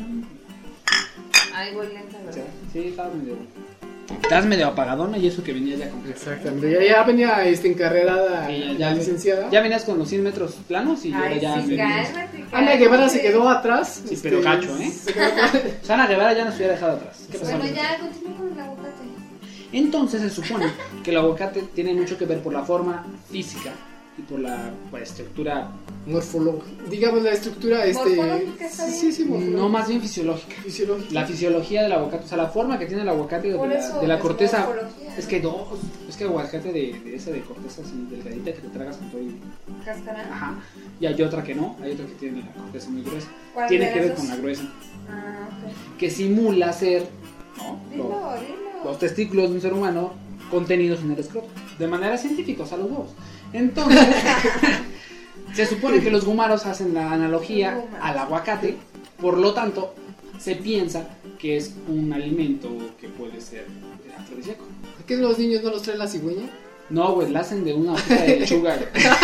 Ay, voy lenta, ¿verdad? Sí, estás medio. Estás medio apagadona y eso que venía ya con. Exactamente. Ya, ya venía este, encarrerada Sí, ya- la ya- licenciada. Ya venías con los cien metros planos y ahora Ay, ya. sí, venías- cálmate, Ana Guevara cálmate. se quedó atrás. Sí, pero gacho, ¿eh? se quedó atrás. Sana Guevara ya nos hubiera dejado atrás. ¿Qué pasó? Bueno, ya, continúa con el aguacate. Entonces se supone que el aguacate tiene mucho que ver por la forma física y por la pues, estructura, Morfológica. Digamos la estructura, este. Morfológica, está Sí, bien. sí, sí, morfológica. no más bien fisiológica. Fisiológica. La fisiología del aguacate, o sea, la forma que tiene el aguacate de Por la, eso de la es corteza. morfología, Es ¿no? que hay dos. Es que aguacate de, de esa de corteza así delgadita que te tragas con todo y. Cáscara. Ajá. Y hay otra que no, hay otra que tiene la corteza muy gruesa. ¿Cuál Tiene de que las ver dos? con la gruesa. Ah, ok. Que simula ser, ¿no? Dilo, Lo- dilo. los testículos de un ser humano contenidos en el escroto. De manera científica, o sea, los huevos. Entonces, se supone que los gumaros hacen la analogía Gumaros. al aguacate, por lo tanto, se piensa que es un alimento que puede ser afrodisíaco. ¿Por qué los niños no los traen la cigüeña? No, güey, la hacen de una hojita de lechuga.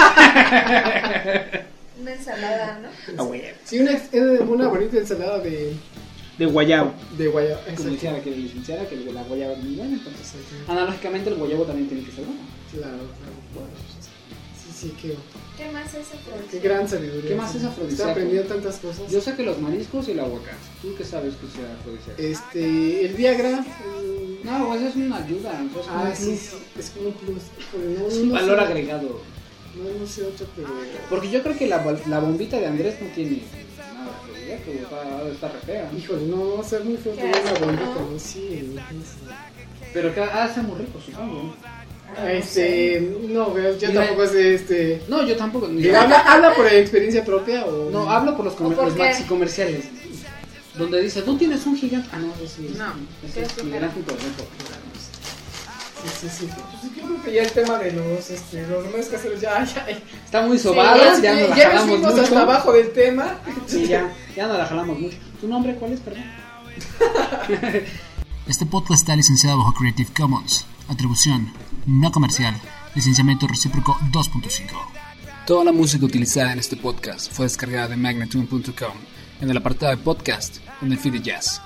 Una ensalada, ¿no? Ah, güey. Sí, una, eh, una bonita ensalada de, De guayabo. de guayaba. Como decía la que la licenciada, que el de la guayaba es muy buena, entonces, analógicamente el guayabo también tiene que ser bueno. Claro, claro. Bueno, sí, sí, qué, ¿Qué más es afrodisíaco? qué gran sabiduría. ¿Qué más es afrodisíaco? Está aprendiendo tantas cosas. Yo sé que los mariscos y el aguacate. ¿Tú qué sabes que sea afrodisíaco? Este, el Viagra. eh, No, pues es una ayuda. ¿No? Es como ah, un sí, plus. sí, es como un plus. Híjole, no, Es un no valor sé, agregado. No, no sé otro, pero. Porque yo creo que la, bol- la bombita de Andrés no tiene nada afrodisíaco. Está, está re fea. ¿no? Híjole, no, va a ser muy feo Qué tener una asco, bombita, ¿no? ¿no? Sí, no sé. Pero que ah, está muy rico, supongo. ¿no? Ah, Este, no, veo, yo Mira. tampoco sé, este. No, yo tampoco. ni- Digo, ¿Habla, ¿Habla por experiencia propia o.? No, hablo por los, comer- ¿O por los qué? maxi comerciales. Donde dice, tú tienes un gigante. Ah, no, eso sí. No. Eso es ¿Qué Miguel es? Ángel Torreco. Sí, sí, sí. Pues yo creo que ya el tema de los, este, los remedios caseros ya, ya, ya. Está muy sobada, ya, ya, nos la ya nos jalamos fuimos mucho. hasta abajo del tema. Sí, ya, ya nos la jalamos mucho. ¿Tu nombre cuál es, perdón? Este podcast está licenciado bajo Creative Commons. Atribución no comercial. Licenciamiento recíproco dos punto cinco. Toda la música utilizada en este podcast fue descargada de magnatune punto com en el apartado de podcast en el feed de jazz.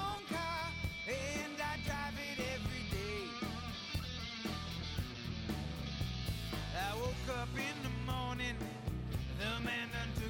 I woke up in the morning, the man done